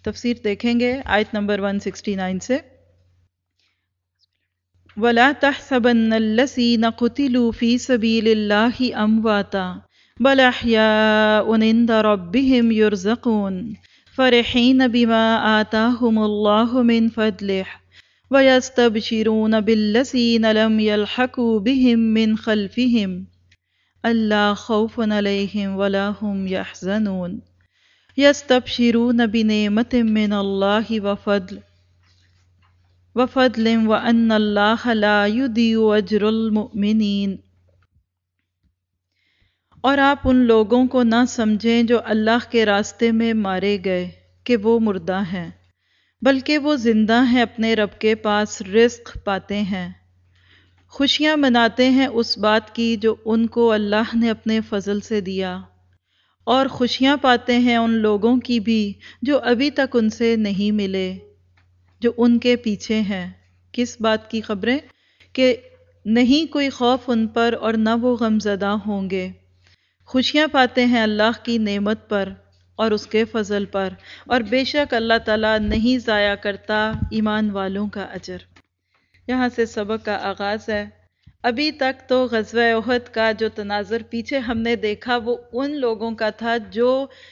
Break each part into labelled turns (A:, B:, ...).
A: تفسیر دیکھیں گے آیت نمبر 169 سے. وَلَا تَحْسَبَنَّ الَّذِينَ قُتِلُوا فِي سَبِيلِ اللَّهِ أَمْوَاتًا بَلْ أَحْيَاءٌ عِندَ رَبِّهِمْ يُرْزَقُونَ فَرِحِينَ بِمَا آتَاهُمُ اللَّهُ مِنْ فَضْلِهِ وَيَسْتَبْشِرُونَ بِالَّذِينَ لَمْ يَلْحَقُوا بِهِمْ مِنْ خَلْفِهِمْ أَلَّا خَوْفٌ عَلَيْهِمْ وَلَا هُمْ يَحْزَنُونَ يَسْتَبْشِرُونَ بِنِعْمَةٍ مِّنَ اللَّهِ وَفَضْلٍ وَأَنَّ اللَّهَ لَا يُضِيعُ أَجْرَ الْمُؤْمِنِينَ. اور آپ ان لوگوں کو نہ سمجھیں جو اللہ کے راستے میں مارے گئے کہ وہ مردہ ہیں، بلکہ وہ زندہ ہیں، اپنے رب کے پاس رزق پاتے ہیں، خوشیاں مناتے ہیں اس بات کی جو ان کو اللہ نے اپنے فضل سے دیا، اور خوشیاں پاتے ہیں ان لوگوں کی بھی جو ابھی تک ان سے نہیں ملے، جو ان کے پیچھے ہیں. کس بات کی خبریں؟ کہ نہیں کوئی خوف ان پر اور نہ وہ غم زدہ ہوں گے. خوشیاں پاتے ہیں اللہ کی نعمت پر اور اس کے فضل پر، اور بے شک اللہ تعالیٰ نہیں ضائع کرتا ایمان والوں کا اجر. یہاں سے سبق کا آغاز ہے. ابھی تک تو غزوہ احد کا جو تناظر پیچھے ہم نے دیکھا وہ ان لوگوں کا تھا جو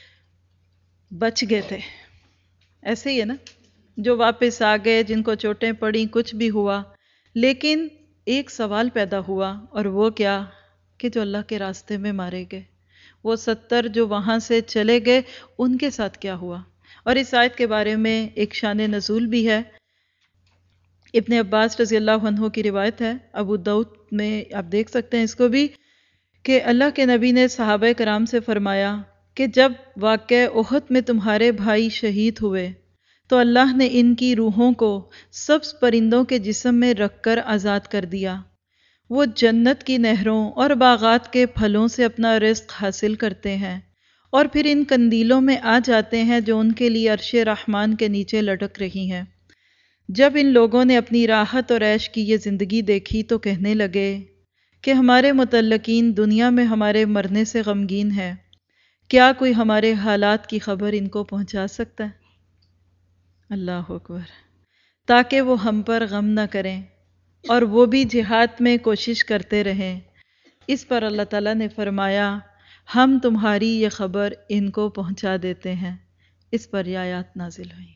A: بچ گئے تھے، ایسے ہی ہے نا، جو واپس آ گئے، جن کو چوٹیں پڑیں، کچھ بھی ہوا. لیکن ایک سوال پیدا ہوا، اور وہ کیا؟ کہ جو اللہ کے راستے میں مارے گئے، وہ 70 جو وہاں سے چلے گئے، ان کے ساتھ کیا ہوا؟ اور اس آیت کے بارے میں ایک شان نزول بھی ہے. ابن عباس رضی اللہ عنہ کی روایت ہے، ابو داؤد میں آپ دیکھ سکتے ہیں اس کو بھی، کہ اللہ کے نبی نے صحابہ کرام سے فرمایا کہ جب واقعہ احد میں تمہارے بھائی شہید ہوئے تو اللہ نے ان کی روحوں کو سبز پرندوں کے جسم میں رکھ کر آزاد کر دیا. وہ جنت کی نہروں اور باغات کے پھلوں سے اپنا رزق حاصل کرتے ہیں، اور پھر ان قندیلوں میں آ جاتے ہیں جو ان کے لیے عرش رحمان کے نیچے لٹک رہی ہیں. جب ان لوگوں نے اپنی راحت اور عیش کی یہ زندگی دیکھی تو کہنے لگے کہ ہمارے متعلقین دنیا میں ہمارے مرنے سے غمگین ہے، کیا کوئی ہمارے حالات کی خبر ان کو پہنچا سکتا ہے؟ اللہ اکبر. تاکہ وہ ہم پر غم نہ کریں اور وہ بھی جہاد میں کوشش کرتے رہیں. اس پر اللہ تعالیٰ نے فرمایا ہم تمہاری یہ خبر ان کو پہنچا دیتے ہیں. اس پر یہ آیات نازل ہوئی.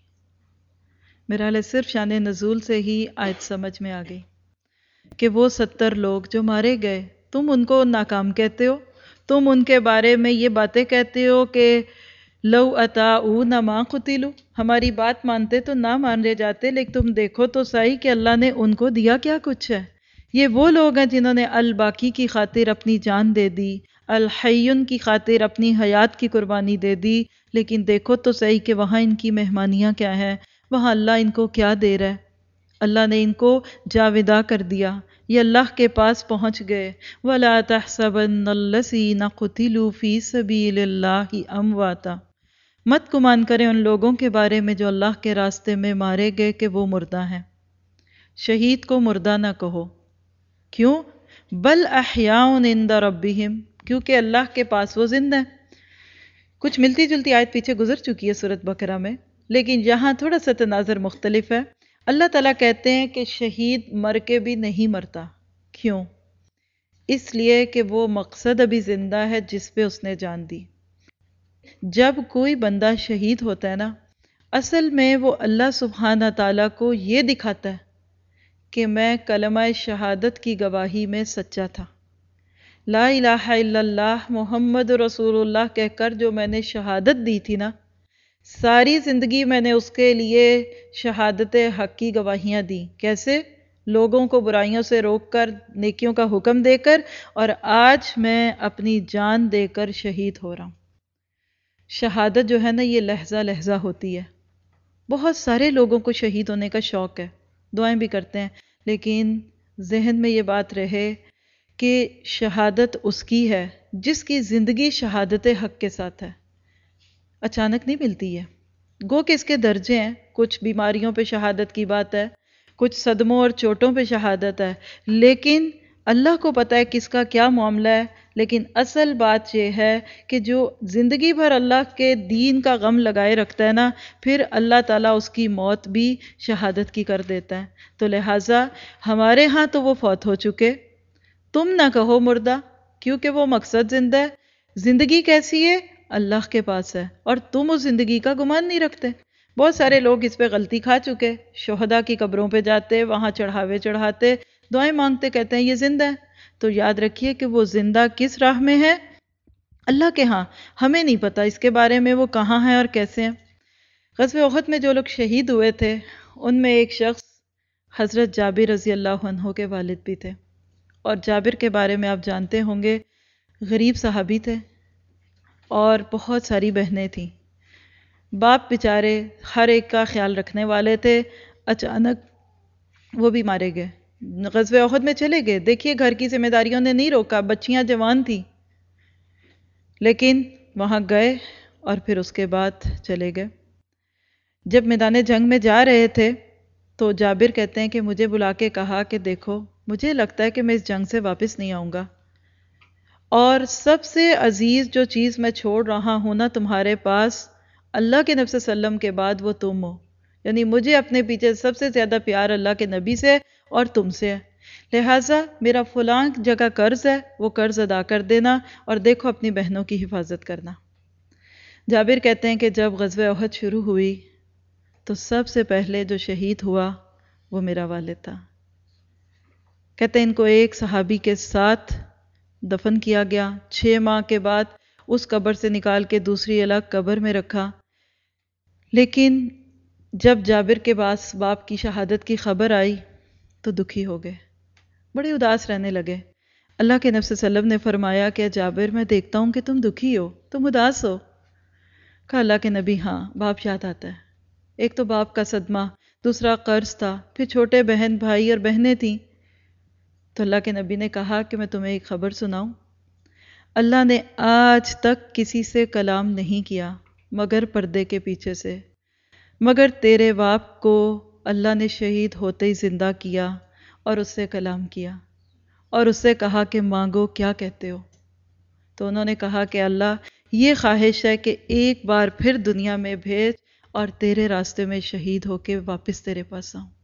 A: میرا حال صرف شان نزول سے ہی آیت سمجھ میں آ گئی کہ وہ 70 لوگ جو مارے گئے، تم ان کو ناکام کہتے ہو، تم ان کے بارے میں یہ باتیں کہتے ہو کہ لو اطاعونا ما قتلوا، ہماری بات مانتے تو نہ مانے جاتے، لیکن تم دیکھو تو صحیح کہ اللہ نے ان کو دیا کیا کچھ ہے. یہ وہ لوگ ہیں جنہوں نے الباقی کی خاطر اپنی جان دے دی، الحیون کی خاطر اپنی حیات کی قربانی دے دی. لیکن دیکھو تو صحیح کہ وہاں ان کی مہمانیاں کیا ہیں، وہاں اللہ ان کو کیا دے رہا ہے. اللہ نے ان کو جاوداں کر دیا، یہ اللہ کے پاس پہنچ گئے. وَلَا تَحْسَبَنَّ الَّذِينَ قُتِلُوا فِي سَبِيلِ اللَّهِ أَمْوَاتًا، مت گمان کریں ان لوگوں کے بارے میں جو اللہ کے راستے میں مارے گئے کہ وہ مردہ ہیں. شہید کو مردہ نہ کہو. کیوں؟ بل احیاء عند ربہم، کیونکہ اللہ کے پاس وہ زندہ ہیں. کچھ ملتی جلتی آیت پیچھے گزر چکی ہے سورۃ بقرہ میں، لیکن یہاں تھوڑا سا تناظر مختلف ہے. اللہ تعالیٰ کہتے ہیں کہ شہید مر کے بھی نہیں مرتا. کیوں؟ اس لیے کہ وہ مقصد ابھی زندہ ہے جس پہ اس نے جان دی. جب کوئی بندہ شہید ہوتا ہے نا، اصل میں وہ اللہ سبحانہ تعالیٰ کو یہ دکھاتا ہے کہ میں کلمہ شہادت کی گواہی میں سچا تھا. لا الہ الا اللہ محمد رسول اللہ کہہ کر جو میں نے شہادت دی تھی نا، ساری زندگی میں نے اس کے لیے شہادت حق کی گواہیاں دی. کیسے؟ لوگوں کو برائیوں سے روک کر، نیکیوں کا حکم دے کر، اور آج میں اپنی جان دے کر شہید ہو رہا ہوں. شہادت جو ہے نا یہ لحظہ لحظہ ہوتی ہے. بہت سارے لوگوں کو شہید ہونے کا شوق ہے، دعائیں بھی کرتے ہیں، لیکن ذہن میں یہ بات رہے کہ شہادت اس کی ہے جس کی زندگی شہادت حق کے ساتھ ہے. اچانک نہیں ملتی ہے. گو کہ اس کے درجے ہیں، کچھ بیماریوں پہ شہادت کی بات ہے، کچھ صدموں اور چوٹوں پہ شہادت ہے، لیکن اللہ کو پتہ ہے کس کا کیا معاملہ ہے. لیکن اصل بات یہ ہے کہ جو زندگی بھر اللہ کے دین کا غم لگائے رکھتا ہے نا، پھر اللہ تعالیٰ اس کی موت بھی شہادت کی کر دیتا ہے۔ تو لہٰذا ہمارے ہاں تو وہ فوت ہو چکے، تم نہ کہو مردہ، کیونکہ وہ مقصد زندہ ہے۔ زندگی کیسی ہے؟ اللہ کے پاس ہے، اور تم اس زندگی کا گمان نہیں رکھتے۔ بہت سارے لوگ اس پہ غلطی کھا چکے، شہداء کی قبروں پہ جاتے، وہاں چڑھاوے چڑھاتے، دعائیں مانگتے، کہتے ہیں یہ زندہ ہے۔ تو یاد رکھیے کہ وہ زندہ کس راہ میں ہے؟ اللہ کے ہاں، ہمیں نہیں پتہ اس کے بارے میں وہ کہاں ہے اور کیسے ہیں۔ غزوہ احد میں جو لوگ شہید ہوئے تھے ان میں ایک شخص حضرت جابر رضی اللہ عنہ کے والد بھی تھے، اور جابر کے بارے میں آپ جانتے ہوں گے، غریب صحابی تھے اور بہت ساری بہنیں تھیں۔ باپ بیچارے ہر ایک کا خیال رکھنے والے تھے، اچانک وہ بھی مارے گئے، غزوہ احد میں چلے گئے۔ دیکھیے گھر کی ذمہ داریوں نے نہیں روکا، بچیاں جوان تھیں، لیکن وہاں گئے اور پھر اس کے بعد چلے گئے۔ جب میدان جنگ میں جا رہے تھے تو جابر کہتے ہیں کہ مجھے بلا کے کہا کہ دیکھو مجھے لگتا ہے کہ میں اس جنگ سے واپس نہیں آؤں گا، اور سب سے عزیز جو چیز میں چھوڑ رہا ہوں نا تمہارے پاس، اللہ کے نبی صلی اللہ علیہ وسلم کے بعد وہ تم ہو، یعنی مجھے اپنے پیچھے سب سے زیادہ پیار اللہ کے نبی سے اور تم سے ہے، لہٰذا میرا فلاں جگہ قرض ہے، وہ قرض ادا کر دینا، اور دیکھو اپنی بہنوں کی حفاظت کرنا۔ جابر کہتے ہیں کہ جب غزوہ احد شروع ہوئی تو سب سے پہلے جو شہید ہوا وہ میرا والد تھا۔ کہتے ہیں ان کو ایک صحابی کے ساتھ دفن کیا گیا، 6 ماہ کے بعد اس قبر سے نکال کے دوسری الگ قبر میں رکھا۔ لیکن جب جابر کے پاس باپ کی شہادت کی خبر آئی تو دکھی ہو گئے، بڑے اداس رہنے لگے۔ اللہ کے نبی صلی اللہ علیہ وسلم نے فرمایا کہ جابر میں دیکھتا ہوں کہ تم دکھی ہو، تم اداس ہو۔ کہا اللہ کے نبی ہاں باپ یاد آتا ہے، ایک تو باپ کا صدمہ، دوسرا قرض تھا، پھر چھوٹے بہن بھائی اور بہنیں تھیں۔ تو اللہ کے نبی نے کہا کہ میں تمہیں ایک خبر سناؤں، اللہ نے آج تک کسی سے کلام نہیں کیا مگر پردے کے پیچھے سے، مگر تیرے باپ کو اللہ نے شہید ہوتے ہی زندہ کیا اور اس سے کلام کیا اور اس سے کہا کہ مانگو کیا کہتے ہو۔ تو انہوں نے کہا کہ اللہ یہ خواہش ہے کہ ایک بار پھر دنیا میں بھیج اور تیرے راستے میں شہید ہو کے واپس تیرے پاس آؤں،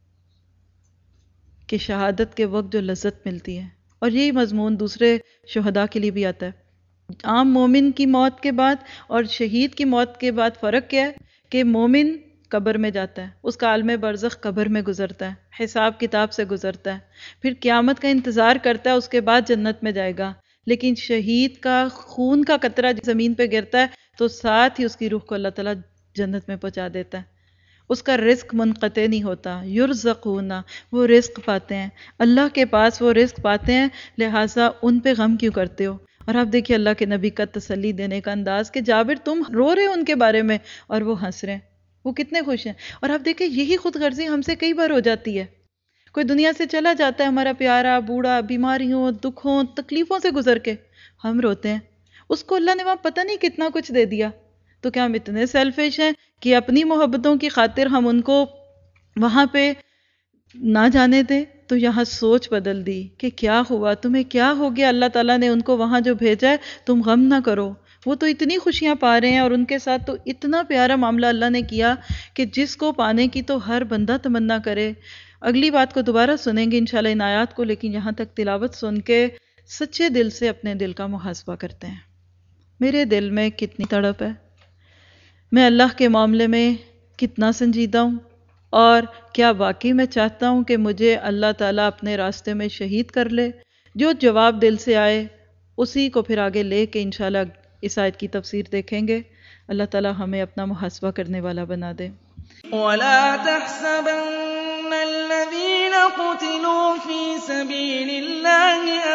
A: کہ شہادت کے وقت جو لذت ملتی ہے۔ اور یہی مضمون دوسرے شہداء کے لیے بھی آتا ہے۔ عام مومن کی موت کے بعد اور شہید کی موت کے بعد فرق کیا ہے کہ مومن قبر میں جاتا ہے، اس کا عالم برزخ قبر میں گزرتا ہے، حساب کتاب سے گزرتا ہے، پھر قیامت کا انتظار کرتا ہے، اس کے بعد جنت میں جائے گا۔ لیکن شہید کا خون کا قطرہ زمین پہ گرتا ہے تو ساتھ ہی اس کی روح کو اللہ تعالیٰ جنت میں پہنچا دیتا ہے، اس کا رزق منقطع نہیں ہوتا، یرزقون، وہ رزق پاتے ہیں، اللہ کے پاس وہ رزق پاتے ہیں، لہٰذا ان پہ غم کیوں کرتے ہو؟ اور آپ دیکھیے اللہ کے نبی کا تسلی دینے کا انداز کہ جابر تم رو رہے ہو ان کے بارے میں اور وہ ہنس رہے ہیں، وہ کتنے خوش ہیں۔ اور آپ دیکھیں یہی خود غرضی ہم سے کئی بار ہو جاتی ہے، کوئی دنیا سے چلا جاتا ہے ہمارا پیارا، بوڑھا، بیماریوں، دکھوں، تکلیفوں سے گزر کے، ہم روتے ہیں، اس کو اللہ نے وہاں پتہ نہیں کتنا کچھ دے دیا، تو کیا ہم اتنے سیلفش ہیں کہ اپنی محبتوں کی خاطر ہم ان کو وہاں پہ نہ جانے دیں؟ تو یہاں سوچ بدل دی کہ کیا ہوا، تمہیں کیا ہو گیا، اللہ تعالیٰ نے ان کو وہاں جو بھیجا ہے، تم غم نہ کرو، وہ تو اتنی خوشیاں پا رہے ہیں، اور ان کے ساتھ تو اتنا پیارا معاملہ اللہ نے کیا کہ جس کو پانے کی تو ہر بندہ تمنا کرے۔ اگلی بات کو دوبارہ سنیں گے انشاءاللہ ان آیات کو، لیکن یہاں تک تلاوت سن کے سچے دل سے اپنے دل کا محاسبہ کرتے ہیں، میرے دل میں کتنی تڑپ ہے، میں اللہ کے معاملے میں کتنا سنجیدہ ہوں، اور کیا واقعی میں چاہتا ہوں کہ مجھے اللہ تعالیٰ اپنے راستے میں شہید کر لے؟ جو جواب دل سے آئے اسی کو پھر آگے لے کے انشاءاللہ اس آیت کی تفسیر دیکھیں گے۔ اللہ تعالیٰ ہمیں اپنا محاسبہ کرنے والا بنا دے۔
B: وَلَا تَحْسَبَنَّ الَّذِينَ قُتِلُوا فِي سَبِيلِ اللَّهِ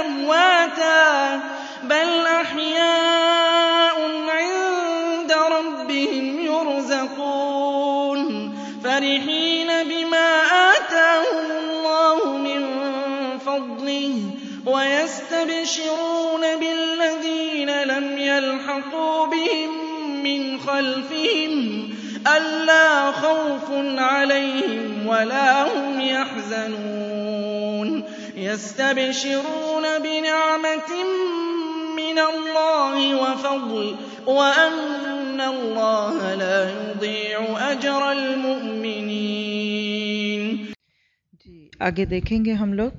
B: أَمْوَاتًا بَلْ أَحْيَاءٌ عِندَ رَبِّهِمْ يُرْزَقُونَ فَرِحِينَ بِمَا آتَاهُمُ اللَّهُ مِن فَضْلِهِ وَيَسْتَبْشِرُونَ بِالَّذِينَ لَمْ يَلْحَقُوا بِهِم مِّنْ خَلْفِهِمْ أَلَّا خَوْفٌ عَلَيْهِمْ وَلَا هُمْ يَحْزَنُونَ يَسْتَبْشِرُونَ بِنِعْمَةٍ مِّنَ من الله وفضل وأن الله لا يضيع أجر المؤمنين.
A: جی آگے دیکھیں گے ہم لوگ.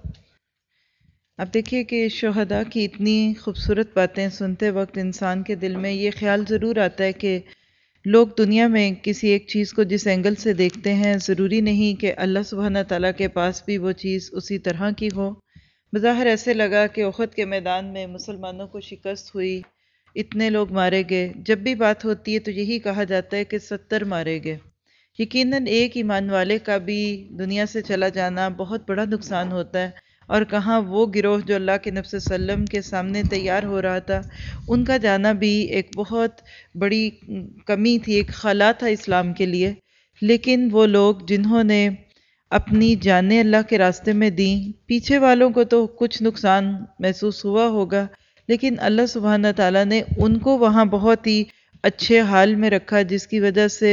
A: اب دیکھیے کہ شہداء کی اتنی خوبصورت باتیں سنتے وقت انسان کے دل میں یہ خیال ضرور آتا ہے کہ لوگ دنیا میں کسی ایک چیز کو جس اینگل سے دیکھتے ہیں ضروری نہیں کہ اللہ سبحانہ تعالیٰ کے پاس بھی وہ چیز اسی طرح کی ہو. بظاہر ایسے لگا کہ احد کے میدان میں مسلمانوں کو شکست ہوئی، اتنے لوگ مارے گئے. جب بھی بات ہوتی ہے تو یہی کہا جاتا ہے کہ 70 مارے گئے. یقیناً ایک ایمان والے کا بھی دنیا سے چلا جانا بہت بڑا نقصان ہوتا ہے، اور کہاں وہ گروہ جو اللہ کے نبی صلی اللہ علیہ وسلم کے سامنے تیار ہو رہا تھا، ان کا جانا بھی ایک بہت بڑی کمی تھی، ایک خلا تھا اسلام کے لیے. لیکن وہ لوگ جنہوں نے اپنی جانیں اللہ کے راستے میں دیں، پیچھے والوں کو تو کچھ نقصان محسوس ہوا ہوگا، لیکن اللہ سبحانہ تعالیٰ نے ان کو وہاں بہت ہی اچھے حال میں رکھا، جس کی وجہ سے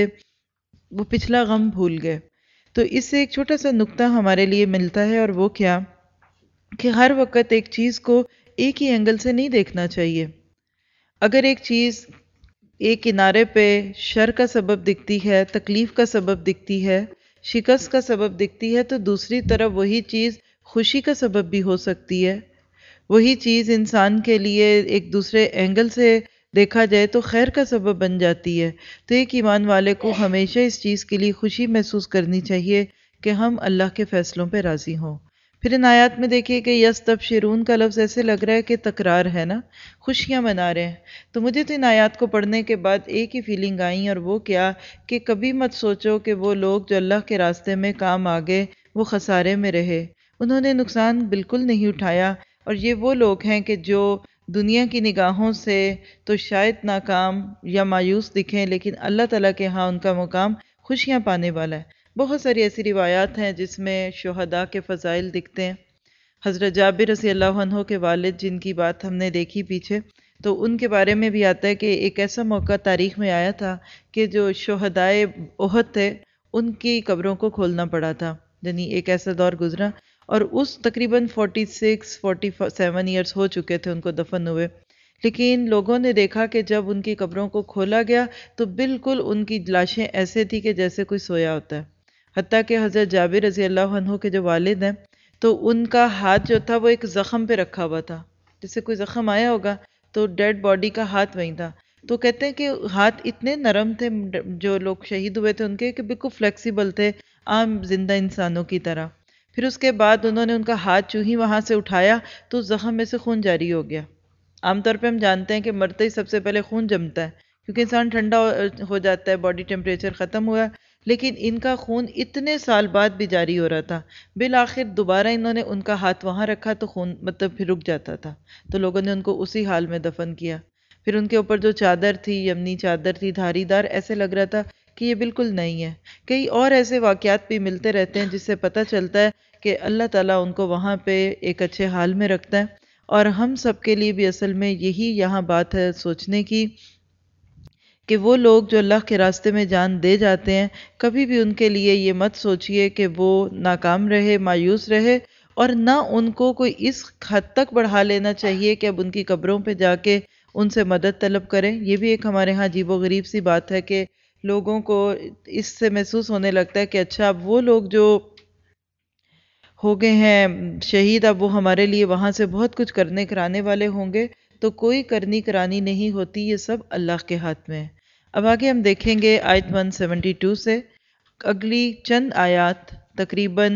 A: وہ پچھلا غم بھول گئے. تو اس سے ایک چھوٹا سا نقطہ ہمارے لیے ملتا ہے، اور وہ کیا کہ ہر وقت ایک چیز کو ایک ہی اینگل سے نہیں دیکھنا چاہیے. اگر ایک چیز ایک کنارے پہ شر کا سبب دکھتی ہے، تکلیف کا سبب دکھتی ہے، شکست کا سبب دکھتی ہے، تو دوسری طرف وہی چیز خوشی کا سبب بھی ہو سکتی ہے. وہی چیز انسان کے لیے ایک دوسرے اینگل سے دیکھا جائے تو خیر کا سبب بن جاتی ہے. تو ایک ایمان والے کو ہمیشہ اس چیز کے لیے خوشی محسوس کرنی چاہیے کہ ہم اللہ کے فیصلوں پہ راضی ہوں. پھر ان آیات میں دیکھیے کہ یستبشرون کا لفظ ایسے لگ رہا ہے کہ تکرار ہے نا، خوشیاں منا رہے ہیں. تو مجھے تو ان آیات کو پڑھنے کے بعد ایک ہی فیلنگ آئی، اور وہ کیا کہ کبھی مت سوچو کہ وہ لوگ جو اللہ کے راستے میں کام آگے وہ خسارے میں رہے. انہوں نے نقصان بالکل نہیں اٹھایا، اور یہ وہ لوگ ہیں کہ جو دنیا کی نگاہوں سے تو شاید ناکام یا مایوس دکھیں، لیکن اللہ تعالیٰ کے ہاں ان کا مقام خوشیاں پانے والا ہے. بہت ساری ایسی روایات ہیں جس میں شہداء کے فضائل دکھتے ہیں. حضرت جابر رضی اللہ عنہ کے والد جن کی بات ہم نے دیکھی پیچھے، تو ان کے بارے میں بھی آتا ہے کہ ایک ایسا موقع تاریخ میں آیا تھا کہ جو شہدائے احد تھے ان کی قبروں کو کھولنا پڑا تھا. یعنی ایک ایسا دور گزرا، اور اس تقریباً 47 ایئرس ہو چکے تھے ان کو دفن ہوئے. لیکن لوگوں نے دیکھا کہ جب ان کی قبروں کو کھولا گیا تو بالکل ان کی لاشیں ایسے تھی کہ جیسے کوئی سویا ہوتا ہے. حتیٰ کہ حضرت جابر رضی اللہ عنہ کے جو والد ہیں تو ان کا ہاتھ جو تھا وہ ایک زخم پہ رکھا ہوا تھا، جیسے کوئی زخم آیا ہوگا تو ڈیڈ باڈی کا ہاتھ وہیں تھا. تو کہتے ہیں کہ ہاتھ اتنے نرم تھے جو لوگ شہید ہوئے تھے ان کے، کہ بالکل فلیکسیبل تھے عام زندہ انسانوں کی طرح. پھر اس کے بعد انہوں نے ان کا ہاتھ چوں ہی وہاں سے اٹھایا تو زخم میں سے خون جاری ہو گیا. عام طور پہ ہم جانتے ہیں کہ مرتے ہی سب سے پہلے خون جمتا ہے کیونکہ انسان ٹھنڈا ہو جاتا ہے، باڈی ٹیمپریچر ختم ہوا. لیکن ان کا خون اتنے سال بعد بھی جاری ہو رہا تھا. بالآخر دوبارہ انہوں نے ان کا ہاتھ وہاں رکھا تو خون پھر رک جاتا تھا. تو لوگوں نے ان کو اسی حال میں دفن کیا. پھر ان کے اوپر جو چادر تھی، یمنی چادر تھی دھاری دار، ایسے لگ رہا تھا کہ یہ بالکل نہیں ہے. کئی اور ایسے واقعات بھی ملتے رہتے ہیں جس سے پتہ چلتا ہے کہ اللہ تعالیٰ ان کو وہاں پہ ایک اچھے حال میں رکھتا ہے. اور ہم سب کے لیے بھی اصل میں یہی یہاں بات ہے سوچنے کی کہ وہ لوگ جو اللہ کے راستے میں جان دے جاتے ہیں، کبھی بھی ان کے لیے یہ مت سوچئے کہ وہ ناکام رہے، مایوس رہے، اور نہ ان کو کوئی اس حد تک بڑھا لینا چاہیے کہ اب ان کی قبروں پہ جا کے ان سے مدد طلب کریں. یہ بھی ایک ہمارے ہاں عجیب و غریب سی بات ہے کہ لوگوں کو اس سے محسوس ہونے لگتا ہے کہ اچھا اب وہ لوگ جو ہو گئے ہیں شہید، اب وہ ہمارے لیے وہاں سے بہت کچھ کرنے کرانے والے ہوں گے. تو کوئی کرنی کرانی نہیں ہوتی، یہ سب اللہ کے ہاتھ میں ہے. اب آگے ہم دیکھیں گے آیت 172 سے اگلی چند آیات، تقریباً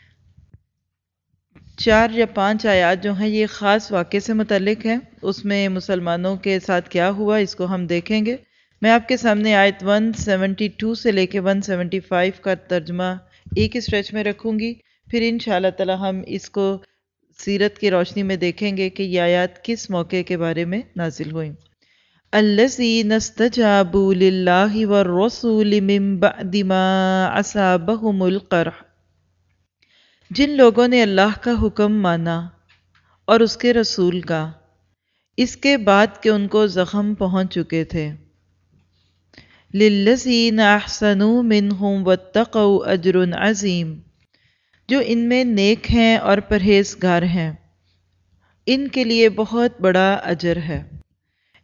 A: 4 یا 5 آیات جو ہیں یہ خاص واقعے سے متعلق ہیں. اس میں مسلمانوں کے ساتھ کیا ہوا اس کو ہم دیکھیں گے. میں آپ کے سامنے آیت 172 سے لے کے 175 کا ترجمہ ایک اسٹریچ میں رکھوں گی. پھر انشاءاللہ تعالی ہم اس کو سیرت کی روشنی میں دیکھیں گے کہ یہ آیات کس موقع کے بارے میں نازل ہوئیں. الذین استجابوا للہ والرسول من بعد ما اصابہم القرح، جن لوگوں نے اللہ کا حکم مانا اور اس کے رسول کا اس کے بعد کہ ان کو زخم پہنچ چکے تھے. للذین احسنوا منہم واتقوا اجر عظیم، جو ان میں نیک ہیں اور پرہیزگار ہیں ان کے لیے بہت بڑا اجر ہے.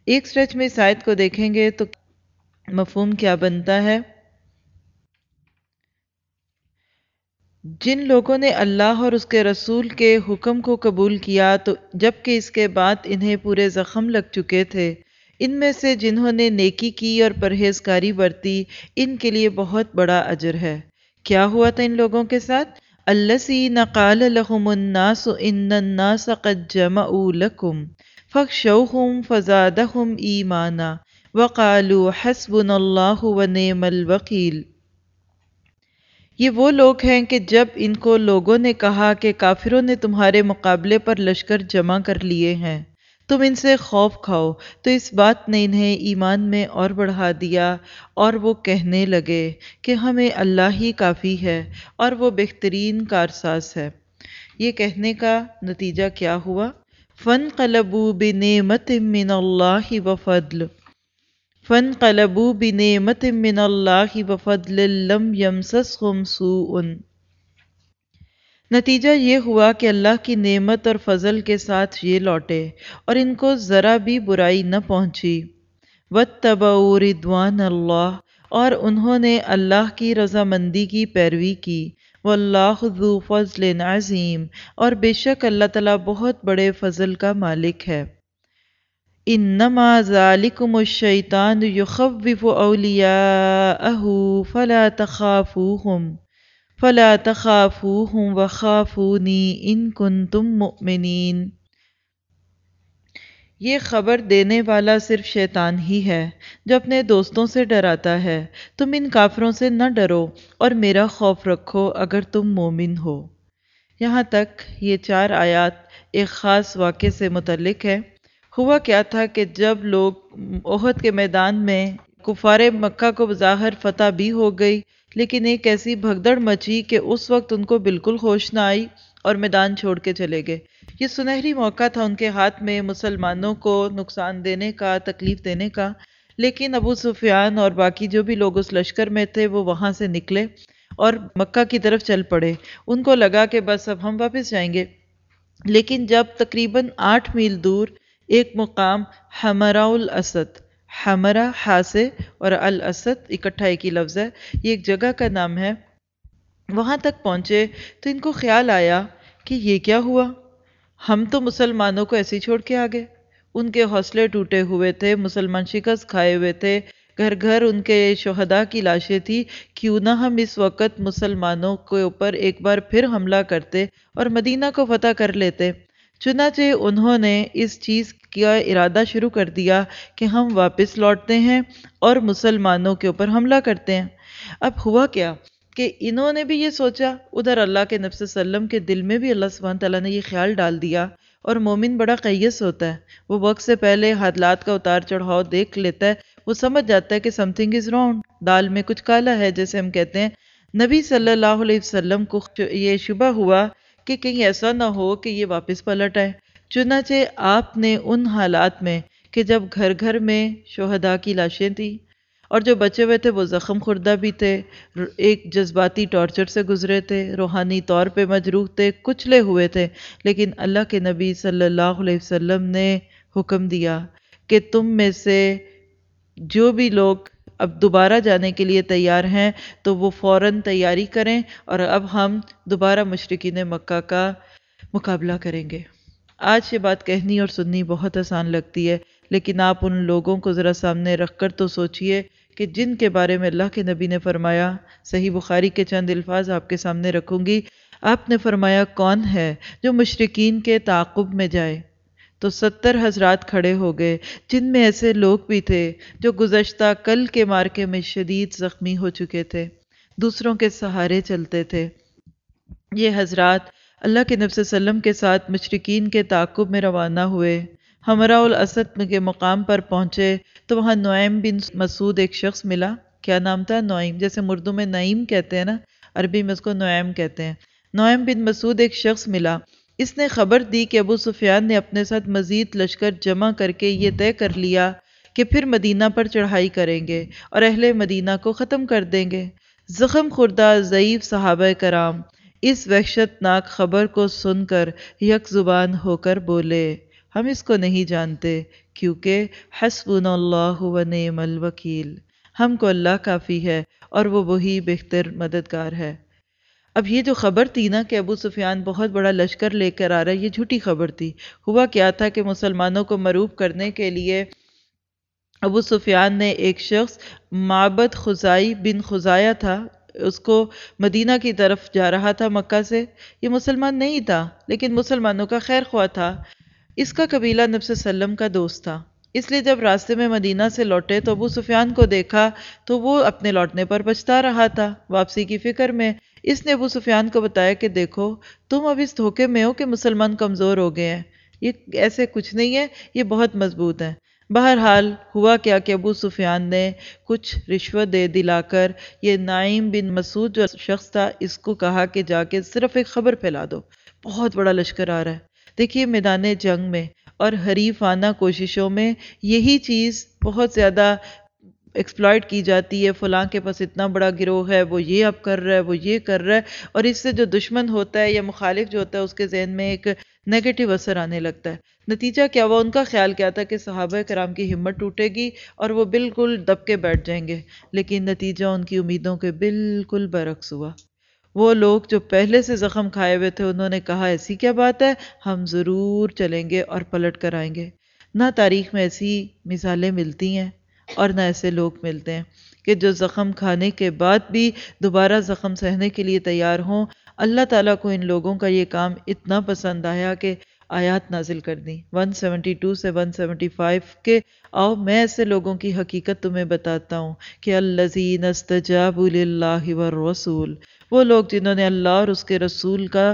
A: ایک سٹریچ میں اس آیت کو دیکھیں گے تو مفہوم کیا بنتا ہے؟ جن لوگوں نے اللہ اور اس کے رسول کے حکم کو قبول کیا تو جبکہ اس کے بعد انہیں پورے زخم لگ چکے تھے، ان میں سے جنہوں نے نیکی کی اور پرہیزگاری برتی، ان کے لیے بہت بڑا اجر ہے۔ کیا ہوا تھا ان لوگوں کے ساتھ؟ الذین قال لهم الناس ان الناس قد جمعوا لکم فاخشوہم فزادہم ایمانا وقالوا حسبنا اللہ ونعم الوکیل۔ یہ وہ لوگ ہیں کہ جب ان کو لوگوں نے کہا کہ کافروں نے تمہارے مقابلے پر لشکر جمع کر لیے ہیں، تم ان سے خوف کھاؤ، تو اس بات نے انہیں ایمان میں اور بڑھا دیا، اور وہ کہنے لگے کہ ہمیں اللہ ہی کافی ہے اور وہ بہترین کارساز ہے۔ یہ کہنے کا نتیجہ کیا ہوا؟ فَانْقَلَبُوا بِنِعْمَةٍ مِّنَ اللَّهِ وَفَضْلٍ فَانْقَلَبُوا بِنِعْمَةٍ مِّنَ اللَّهِ وَفَضْلٍ لَّمْ يَمْسَسْهُمْ سُوءٌ۔ نتیجہ یہ ہوا کہ اللہ کی نعمت اور فضل کے ساتھ یہ لوٹے اور ان کو ذرا بھی برائی نہ پہنچی۔ وَاتَّبَعُوا رِضْوَانَ اللَّهِ، اور انہوں نے اللہ کی رضامندی کی پیروی کی۔ وَاللَّهُ ذُو فَضْلٍ عَظِيمٍ، اور بے شک اللہ تعالیٰ بہت بڑے فضل کا مالک ہے۔ انما ذالکم الشیطان یخوف اولیاءہ فلا تخافوہم وخافونی ان کنتم مؤمنین۔ یہ خبر دینے والا صرف شیطان ہی ہے جو اپنے دوستوں سے ڈراتا ہے، تم ان کافروں سے نہ ڈرو اور میرا خوف رکھو اگر تم مومن ہو۔ یہاں تک یہ 4 آیات ایک خاص واقعے سے متعلق ہے۔ ہوا کیا تھا کہ جب لوگ احد کے میدان میں کفار مکہ کو بظاہر فتح بھی ہو گئی، لیکن ایک ایسی بھگدڑ مچی کہ اس وقت ان کو بالکل ہوش نہ آئی اور میدان چھوڑ کے چلے گئے۔ یہ سنہری موقع تھا ان کے ہاتھ میں مسلمانوں کو نقصان دینے کا، تکلیف دینے کا، لیکن ابو سفیان اور باقی جو بھی لوگ اس لشکر میں تھے وہ وہاں سے نکلے اور مکہ کی طرف چل پڑے۔ ان کو لگا کہ بس اب ہم واپس جائیں گے، لیکن جب تقریباً 8 میل دور ایک مقام حمراء الاسد، حمرہ ہا سے اور الاسد اکٹھا ایک ہی لفظ ہے، یہ ایک جگہ کا نام ہے، وہاں تک پہنچے تو ان کو خیال آیا کہ یہ کیا ہوا، ہم تو مسلمانوں کو ایسے ہی چھوڑ کے آگے۔ ان کے حوصلے ٹوٹے ہوئے تھے، مسلمان شکست کھائے ہوئے تھے، گھر گھر ان کے شہداء کی لاشیں تھی، کیوں نہ ہم اس وقت مسلمانوں کے اوپر ایک بار پھر حملہ کرتے اور مدینہ کو فتح کر لیتے۔ چنانچہ انہوں نے اس چیز کا ارادہ شروع کر دیا کہ ہم واپس لوٹتے ہیں اور مسلمانوں کے اوپر حملہ کرتے ہیں۔ اب ہوا کیا کہ انہوں نے بھی یہ سوچا، ادھر اللہ کے نبی صلی اللہ علیہ وسلم کے دل میں بھی اللہ سبحانہ تعالیٰ نے یہ خیال ڈال دیا، اور مومن بڑا قیس ہوتا ہے، وہ وقت سے پہلے حالات کا اتار چڑھاؤ دیکھ لیتا ہے، وہ سمجھ جاتا ہے کہ سمتھنگ از رانگ، دال میں کچھ کالا ہے جیسے ہم کہتے ہیں۔ نبی صلی اللہ علیہ وسلم کو یہ شبہ ہوا کہ کہیں ایسا نہ ہو کہ یہ واپس پلٹ آئے، چنانچہ آپ نے ان حالات میں کہ جب گھر گھر میں شہداء کی لاشیں تھیں اور جو بچے ہوئے تھے وہ زخم خوردہ بھی تھے، ایک جذباتی ٹارچر سے گزرے تھے، روحانی طور پہ مجروح تھے، کچلے ہوئے تھے، لیکن اللہ کے نبی صلی اللہ علیہ وسلم نے حکم دیا کہ تم میں سے جو بھی لوگ اب دوبارہ جانے کے لیے تیار ہیں تو وہ فوراً تیاری کریں، اور اب ہم دوبارہ مشرکین مکہ کا مقابلہ کریں گے۔ آج یہ بات کہنی اور سننی بہت آسان لگتی ہے، لیکن آپ ان لوگوں کو ذرا سامنے رکھ کر تو سوچئے کہ جن کے بارے میں اللہ کے نبی نے فرمایا، صحیح بخاری کے چند الفاظ آپ کے سامنے رکھوں گی۔ آپ نے فرمایا، کون ہے جو مشرکین کے تعاقب میں جائے؟ تو 70 حضرات کھڑے ہو گئے، جن میں ایسے لوگ بھی تھے جو گزشتہ کل کے مارکے میں شدید زخمی ہو چکے تھے، دوسروں کے سہارے چلتے تھے۔ یہ حضرات اللہ کے نبی صلی اللہ علیہ وسلم کے ساتھ مشرکین کے تعاقب میں روانہ ہوئے، حمراء الاسد کے مقام پر پہنچے تو وہاں نعیم بن مسعود ایک شخص ملا۔ کیا نام تھا؟ نعیم، جیسے اردو میں نعیم کہتے ہیں نا، عربی میں اس کو نعیم کہتے ہیں۔ نعیم بن مسعود ایک شخص ملا، اس نے خبر دی کہ ابو سفیان نے اپنے ساتھ مزید لشکر جمع کر کے یہ طے کر لیا کہ پھر مدینہ پر چڑھائی کریں گے اور اہل مدینہ کو ختم کر دیں گے۔ زخم خوردہ ضعیف صحابہ کرام اس وحشت ناک خبر کو سن کر یک زبان ہو کر بولے، ہم اس کو نہیں جانتے، کیونکہ حسبنا اللہ و نعم الوکیل، ہم کو اللہ کافی ہے اور وہ وہی بہتر مددگار ہے۔ اب یہ جو خبر تھی نا کہ ابو سفیان بہت بڑا لشکر لے کر آ رہا ہے، یہ جھوٹی خبر تھی۔ ہوا کیا تھا کہ مسلمانوں کو مروب کرنے کے لیے ابو سفیان نے ایک شخص معبد خزائی بن خزایہ تھا، اس کو مدینہ کی طرف جا رہا تھا مکہ سے، یہ مسلمان نہیں تھا لیکن مسلمانوں کا خیر خواہ تھا، اس کا قبیلہ نبی صلی اللہ علیہ وسلم کا دوست تھا۔ اس لیے جب راستے میں مدینہ سے لوٹے تو ابو سفیان کو دیکھا تو وہ اپنے لوٹنے پر پچھتا رہا تھا، واپسی کی فکر میں۔ اس نے ابو سفیان کو بتایا کہ دیکھو تم اب اس دھوکے میں ہو کہ مسلمان کمزور ہو گئے ہیں، یہ ایسے کچھ نہیں ہے، یہ بہت مضبوط ہیں۔ بہرحال ہوا کیا کہ ابو سفیان نے کچھ رشوت دے دلا کر یہ نعیم بن مسعود جو شخص تھا اس کو کہا کہ جا کے صرف ایک خبر پھیلا دو، بہت بڑا لشکر آ رہا ہے۔ دیکھیے میدان جنگ میں اور حریفانہ کوششوں میں یہی چیز بہت زیادہ ایکسپلائٹ کی جاتی ہے، فلاں کے پاس اتنا بڑا گروہ ہے، وہ یہ اب کر رہا ہے، وہ یہ کر رہا ہے، اور اس سے جو دشمن ہوتا ہے یا مخالف جو ہوتا ہے اس کے ذہن میں ایک نیگیٹو اثر آنے لگتا ہے۔ نتیجہ کیا ہوا، ان کا خیال کیا تھا کہ صحابہ کرام کی ہمت ٹوٹے گی اور وہ بالکل دب کے بیٹھ جائیں گے، لیکن نتیجہ ان کی امیدوں کے بالکل برعکس ہوا۔ وہ لوگ جو پہلے سے زخم کھائے ہوئے تھے انہوں نے کہا ایسی کیا بات ہے، ہم ضرور چلیں گے اور پلٹ کر آئیں گے۔ نہ تاریخ میں ایسی مثالیں ملتی ہیں اور نہ ایسے لوگ ملتے ہیں کہ جو زخم کھانے کے بعد بھی دوبارہ زخم سہنے کے لیے تیار ہوں۔ اللہ تعالیٰ کو ان لوگوں کا یہ کام اتنا پسند آیا کہ آیات نازل کر دیں 172 سے 175 کے آؤ میں ایسے لوگوں کی حقیقت تمہیں بتاتا ہوں کہ الذین استجابوا للہ والرسول، وہ لوگ جنہوں نے اللہ اور اس کے رسول کا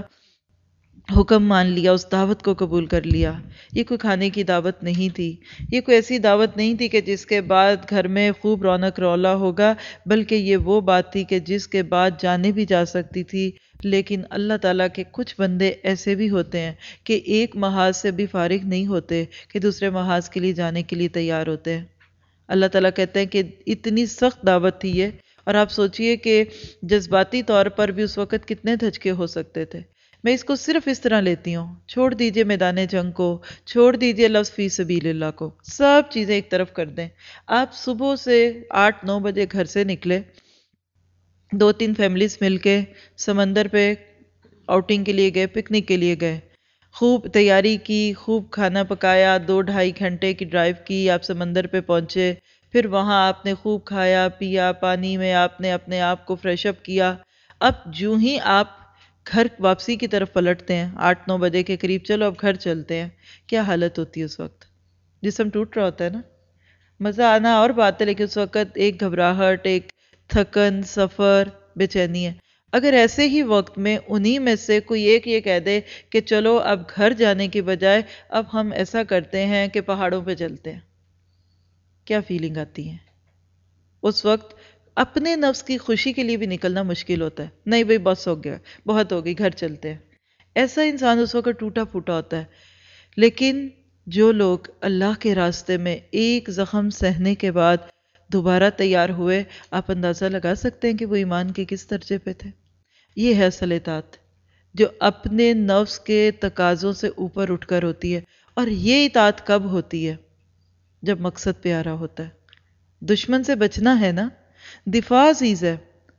A: حکم مان لیا، اس دعوت کو قبول کر لیا۔ یہ کوئی کھانے کی دعوت نہیں تھی، یہ کوئی ایسی دعوت نہیں تھی کہ جس کے بعد گھر میں خوب رونق رولا ہوگا، بلکہ یہ وہ بات تھی کہ جس کے بعد جانے بھی جا سکتی تھی۔ لیکن اللہ تعالیٰ کے کچھ بندے ایسے بھی ہوتے ہیں کہ ایک محاذ سے بھی فارغ نہیں ہوتے کہ دوسرے محاذ کے لیے جانے کے لیے تیار ہوتے ہیں۔ اللہ تعالیٰ کہتے ہیں کہ اتنی سخت دعوت تھی یہ، اور آپ سوچئے کہ جذباتی طور پر بھی اس وقت کتنے دھچکے ہو سکتے تھے۔ میں اس کو صرف اس طرح لیتی ہوں، چھوڑ دیجئے میدان جنگ کو، چھوڑ دیجئے لفظ فی سبیل اللہ کو، سب چیزیں ایک طرف کر دیں۔ آپ صبح سے 8-9 بجے گھر سے نکلے، 2-3 فیملیز مل کے سمندر پہ آؤٹنگ کے لیے گئے، پکنک کے لیے گئے، خوب تیاری کی، خوب کھانا پکایا، 2-2.5 گھنٹے کی ڈرائیو کی، آپ سمندر پہ پہنچے، پھر وہاں آپ نے خوب کھایا پیا، پانی میں آپ نے اپنے آپ کو فریش اپ کیا۔ اب جو ہی آپ گھر واپسی کی طرف پلٹتے ہیں 8-9 بجے کے قریب، چلو اب گھر چلتے ہیں، کیا حالت ہوتی ہے اس وقت؟ جسم ٹوٹ رہا ہوتا ہے نا۔ مزہ آنا اور بات ہے لیکن اس وقت ایک گھبراہٹ، ایک تھکن، سفر، بے چینی ہے۔ اگر ایسے ہی وقت میں انہی میں سے کوئی ایک یہ کہہ دے کہ چلو اب گھر جانے کی بجائے اب ہم ایسا کرتے ہیں کہ پہاڑوں پہ چلتے ہیں، کیا فیلنگ آتی ہے؟ اس وقت اپنے نفس کی خوشی کے لیے بھی نکلنا مشکل ہوتا ہے، نہیں بھئی بس ہو گیا، بہت ہو گئی، گھر چلتے ہیں۔ ایسا انسان اس وقت ٹوٹا پھوٹا ہوتا ہے۔ لیکن جو لوگ اللہ کے راستے میں ایک زخم سہنے کے بعد دوبارہ تیار ہوئے، آپ اندازہ لگا سکتے ہیں کہ وہ ایمان کے کس درجے پہ تھے۔ یہ ہے اصل اطاعت جو اپنے نفس کے تقاضوں سے اوپر اٹھ کر ہوتی ہے، اور یہ اطاعت کب ہوتی ہے؟ جب مقصد پیارا ہوتا ہے۔ دشمن سے بچنا ہے نا، دفاع عزیز ہے۔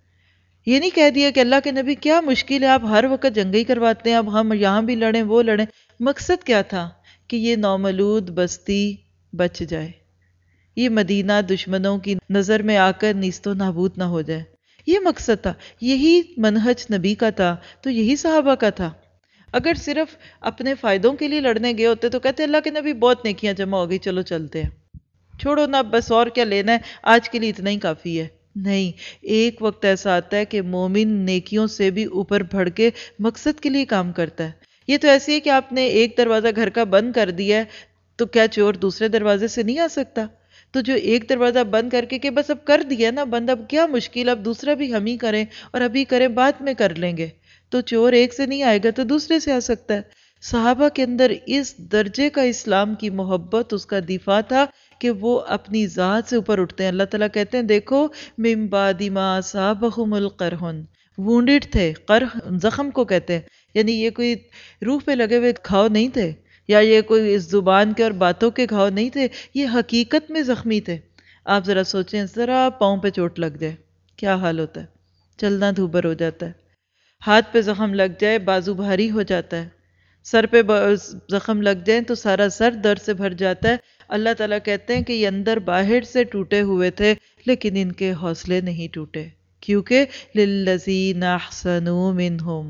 A: یہ نہیں کہہ دیا کہ اللہ کے نبی کیا مشکل ہے، آپ ہر وقت جنگیں کرواتے ہیں، اب ہم یہاں بھی لڑیں وہ لڑیں۔ مقصد کیا تھا؟ کہ یہ نومولود بستی بچ جائے، یہ مدینہ دشمنوں کی نظر میں آ کر نیست و نابود نہ ہو جائے، یہ مقصد تھا۔ یہی منہج نبی کا تھا تو یہی صحابہ کا تھا۔ اگر صرف اپنے فائدوں کے لیے لڑنے گئے ہوتے تو کہتے اللہ کے نبی بہت نیکیاں جمع ہو گئی، چلو چلتے ہیں، چھوڑو نا بس اور کیا لینا ہے، آج کے لیے اتنا ہی کافی ہے۔ نہیں، ایک وقت ایسا آتا ہے کہ مومن نیکیوں سے بھی اوپر بڑھ کے مقصد کے لیے کام کرتا ہے۔ یہ تو ایسی ہے کہ آپ نے ایک دروازہ گھر کا بند کر دیا ہے تو کیا چور دوسرے دروازے سے نہیں آ سکتا؟ تو جو ایک دروازہ بند کر کے کہ بس اب کر دیا نا بند، اب کیا مشکل، اب دوسرا بھی ہم ہی کریں، اور ابھی کریں بعد میں کر لیں گے، تو چور ایک سے نہیں آئے گا تو دوسرے سے آ سکتا ہے۔ صحابہ کے اندر اس درجے کا اسلام کی محبت، اس کا دفاع تھا کہ وہ اپنی ذات سے اوپر اٹھتے ہیں۔ اللہ تعالیٰ کہتے ہیں دیکھو من بعد ما اصابہم القرح، وونڈڈ تھے، قرح زخم کو کہتے ہیں، یعنی یہ کوئی روح پہ لگے ہوئے گھاؤ نہیں تھے، یا یہ کوئی اس زبان کے اور باتوں کے گھاؤ نہیں تھے، یہ حقیقت میں زخمی تھے۔ آپ ذرا سوچیں، ذرا پاؤں پہ چوٹ لگ جائے کیا حال ہوتا ہے؟ چلنا دھوبر ہو جاتا ہے۔ ہاتھ پہ زخم لگ جائے بازو بھاری ہو جاتا ہے۔ سر پہ زخم لگ جائیں تو سارا سر درد سے بھر جاتا ہے۔ اللہ تعالیٰ کہتے ہیں کہ یہ اندر باہر سے ٹوٹے ہوئے تھے لیکن ان کے حوصلے نہیں ٹوٹے، کیونکہ للذین احسنوا منہم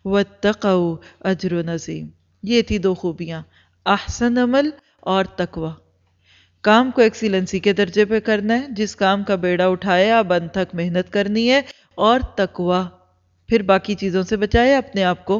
A: واتقوا اجر عظیم۔ یہ تھی دو خوبیاں، احسن عمل اور تقوی۔ کام کو ایکسیلنسی کے درجے پہ کرنا ہے، جس کام کا بیڑا اٹھایا اب انت تک محنت کرنی ہے، اور تقوی، پھر باقی چیزوں سے بچایا اپنے آپ کو۔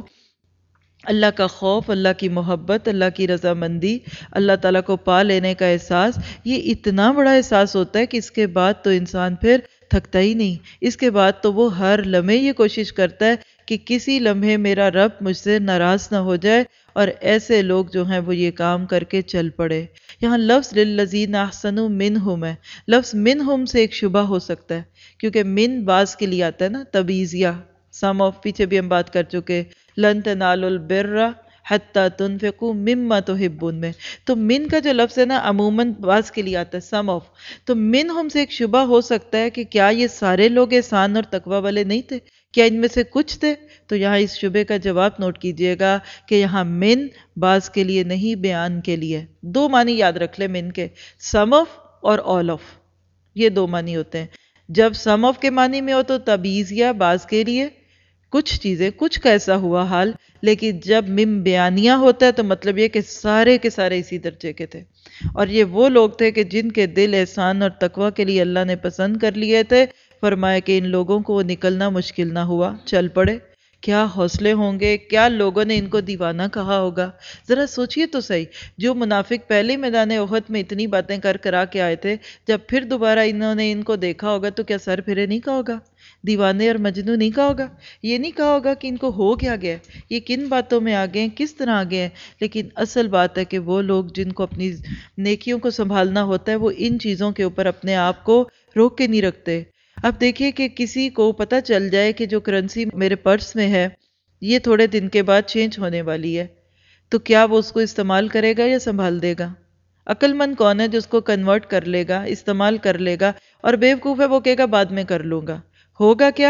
A: اللہ کا خوف، اللہ کی محبت، اللہ کی رضامندی، اللہ تعالیٰ کو پا لینے کا احساس، یہ اتنا بڑا احساس ہوتا ہے کہ اس کے بعد تو انسان پھر تھکتا ہی نہیں۔ اس کے بعد تو وہ ہر لمحے یہ کوشش کرتا ہے کہ کسی لمحے میرا رب مجھ سے ناراض نہ ہو جائے، اور ایسے لوگ جو ہیں وہ یہ کام کر کے چل پڑے۔ یہاں لفظ للذین احسنوا منہم ہے۔ لفظ منہم سے ایک شبہ ہو سکتا ہے، کیونکہ من بعض کے لیے آتا ہے نا، تبعیضیہ، سم آف، پیچھے بھی ہم بات کر چکے، لن تنالوا البر حتی تنفقوا مما تحبون میں۔ تو من کا جو لفظ ہے نا، عموماً بعض کے لیے آتا ہے، سم آف۔ تو منہم سے ایک شبہ ہو سکتا ہے کہ کیا یہ سارے لوگ احسان اور تقوی والے نہیں تھے؟ کیا ان میں سے کچھ تھے؟ تو یہاں اس شبے کا جواب نوٹ کیجئے گا کہ یہاں من بعض کے لیے نہیں، بیان کے لیے۔ دو معنی یاد رکھ لیں من کے، سم آف اور آل آف، یہ دو معنی ہوتے ہیں۔ جب سم آف کے معنی میں ہو تو تبعیضیہ، بعض کے لیے، کچھ چیزیں، کچھ کا ایسا ہوا حال، لیکن جب من بیانیہ ہوتا ہے تو مطلب یہ کہ سارے کے سارے اسی درجے کے تھے، اور یہ وہ لوگ تھے کہ جن کے دل احسان اور تقوی کے لیے اللہ نے پسند کر لیے تھے۔ فرمایا کہ ان لوگوں کو وہ نکلنا مشکل نہ ہوا، چل پڑے۔ کیا حوصلے ہوں گے، کیا لوگوں نے ان کو دیوانہ کہا ہوگا۔ ذرا سوچئے تو صحیح، جو منافق پہلے میدان احد میں اتنی باتیں کرا کے آئے تھے، جب پھر دوبارہ انہوں نے ان کو دیکھا ہوگا تو کیا سر پھرے نہیں کہا ہوگا، دیوانے اور مجنو نہیں کہا ہوگا، یہ نہیں کہا ہوگا کہ ان کو ہو کیا گیا، یہ کن باتوں میں آگے ہیں، کس طرح آگے ہیں۔ لیکن اصل بات ہے کہ وہ لوگ جن کو اپنی نیکیوں کو سنبھالنا ہوتا ہے، وہ ان چیزوں کے اوپر اپنے آپ کو روک کے نہیں رکھتے۔ اب دیکھیے کہ کسی کو پتہ چل جائے کہ جو کرنسی میرے پرس میں ہے یہ تھوڑے دن کے بعد چینج ہونے والی ہے، تو کیا وہ اس کو استعمال کرے گا یا سنبھال دے گا؟ عقل مند کون ہے جو اس کو کنورٹ کر لے گا، استعمال کر لے گا، اور بیوقوف ہے وہ کہے گا بعد میں کر لوں گا۔ ہوگا کیا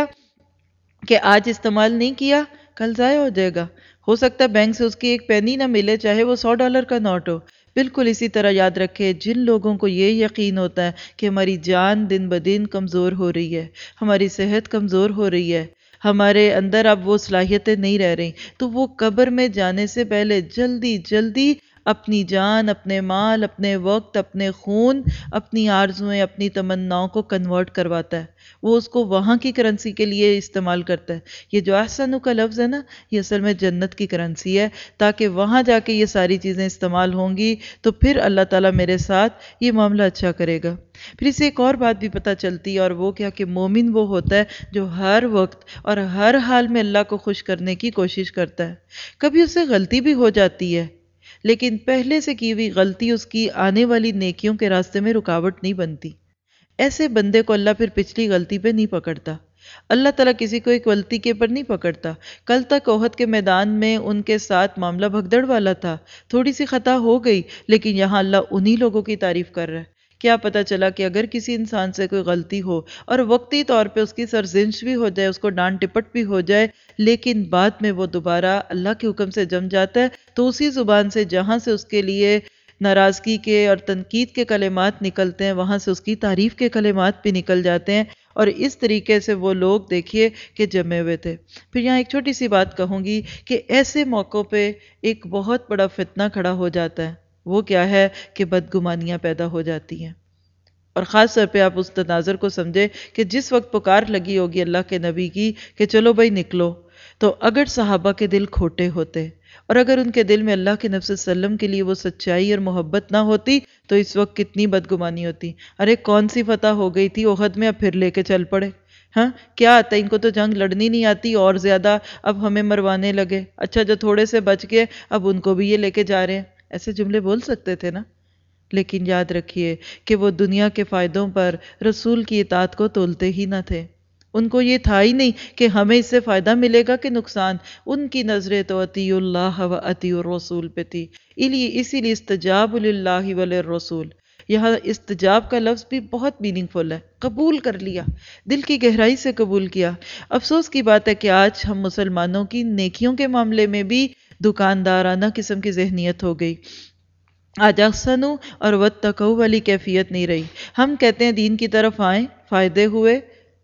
A: کہ آج استعمال نہیں کیا، کل ضائع ہو جائے گا۔ ہو سکتا ہے بینک سے اس کی ایک پینی نہ ملے، چاہے وہ $100 کا نوٹ ہو۔ بالکل اسی طرح یاد رکھے، جن لوگوں کو یہ یقین ہوتا ہے کہ ہماری جان دن بدن کمزور ہو رہی ہے، ہماری صحت کمزور ہو رہی ہے، ہمارے اندر اب وہ صلاحیتیں نہیں رہ رہی، تو وہ قبر میں جانے سے پہلے جلدی جلدی اپنی جان، اپنے مال، اپنے وقت، اپنے خون، اپنی آرزوئیں، اپنی تمناؤں کو کنورٹ کرواتا ہے، وہ اس کو وہاں کی کرنسی کے لیے استعمال کرتا ہے۔ یہ جو احسنوا کا لفظ ہے نا، یہ اصل میں جنت کی کرنسی ہے، تاکہ وہاں جا کے یہ ساری چیزیں استعمال ہوں گی تو پھر اللہ تعالیٰ میرے ساتھ یہ معاملہ اچھا کرے گا۔ پھر اسے ایک اور بات بھی پتہ چلتی ہے، اور وہ کیا کہ مومن وہ ہوتا ہے جو ہر وقت اور ہر حال میں اللہ کو خوش کرنے کی کوشش کرتا ہے۔ کبھی اس سے غلطی بھی ہو جاتی ہے، لیکن پہلے سے کی ہوئی غلطی اس کی آنے والی نیکیوں کے راستے میں رکاوٹ نہیں بنتی۔ ایسے بندے کو اللہ پھر پچھلی غلطی پہ نہیں پکڑتا۔ اللہ تعالیٰ کسی کو ایک غلطی کے پر نہیں پکڑتا۔ کل تک احد کے میدان میں ان کے ساتھ معاملہ بھگدڑ والا تھا، تھوڑی سی خطا ہو گئی، لیکن یہاں اللہ انہی لوگوں کی تعریف کر رہا ہے۔ کیا پتہ چلا کہ اگر کسی انسان سے کوئی غلطی ہو اور وقتی طور پہ اس کی سرزنش بھی ہو جائے، اس کو ڈانٹ ٹپٹ بھی ہو جائے، لیکن بعد میں وہ دوبارہ اللہ کے حکم سے جم جاتا ہے، تو اسی زبان سے جہاں سے اس کے لیے ناراضگی کے اور تنقید کے کلمات نکلتے ہیں، وہاں سے اس کی تعریف کے کلمات بھی نکل جاتے ہیں، اور اس طریقے سے وہ لوگ دیکھیے کہ جمے ہوئے تھے۔ پھر یہاں ایک چھوٹی سی بات کہوں گی کہ ایسے موقعوں پہ ایک بہت بڑا فتنہ کھڑا ہو جاتا ہے، وہ کیا ہے کہ بدگمانیاں پیدا ہو جاتی ہیں، اور خاص طور پہ آپ اس تناظر کو سمجھے کہ جس وقت پکار لگی ہوگی اللہ کے نبی کی کہ چلو بھائی نکلو، تو اگر صحابہ کے دل کھوٹے ہوتے اور اگر ان کے دل میں اللہ کے نبی صلی اللہ علیہ وسلم کے لیے وہ سچائی اور محبت نہ ہوتی تو اس وقت کتنی بدگمانی ہوتی۔ ارے کون سی فتح ہو گئی تھی احد میں، اب پھر لے کے چل پڑے، ہاں کیا آتا ہے ان کو، تو جنگ لڑنی نہیں آتی، اور زیادہ اب ہمیں مروانے لگے، اچھا جو تھوڑے سے بچ گئے اب ان کو بھی یہ لے کے جا رہے ہیں۔ ایسے جملے بول سکتے تھے نا، لیکن یاد رکھیے کہ وہ دنیا کے فائدوں پر رسول کی اطاعت کو تولتے ہی نہ تھے۔ ان کو یہ تھا ہی نہیں کہ ہمیں اس سے فائدہ ملے گا کہ نقصان. ان کی نظریں تو اطیعوا اللہ و اطیعوا الرسول پہ تھی. اسی لیے استجاب للہ وللرسول. یہاں استجاب کا لفظ بھی بہت میننگ فل ہے. قبول کر لیا، دل کی گہرائی سے قبول کیا. افسوس کی بات ہے کہ آج ہم مسلمانوں کی نیکیوں کے معاملے میں بھی دکاندارانہ قسم کی ذہنیت ہو گئی. آج احسنوا اور واتقوا والی کیفیت نہیں رہی. ہم کہتے ہیں دین کی طرف آئیں، فائدے ہوئے،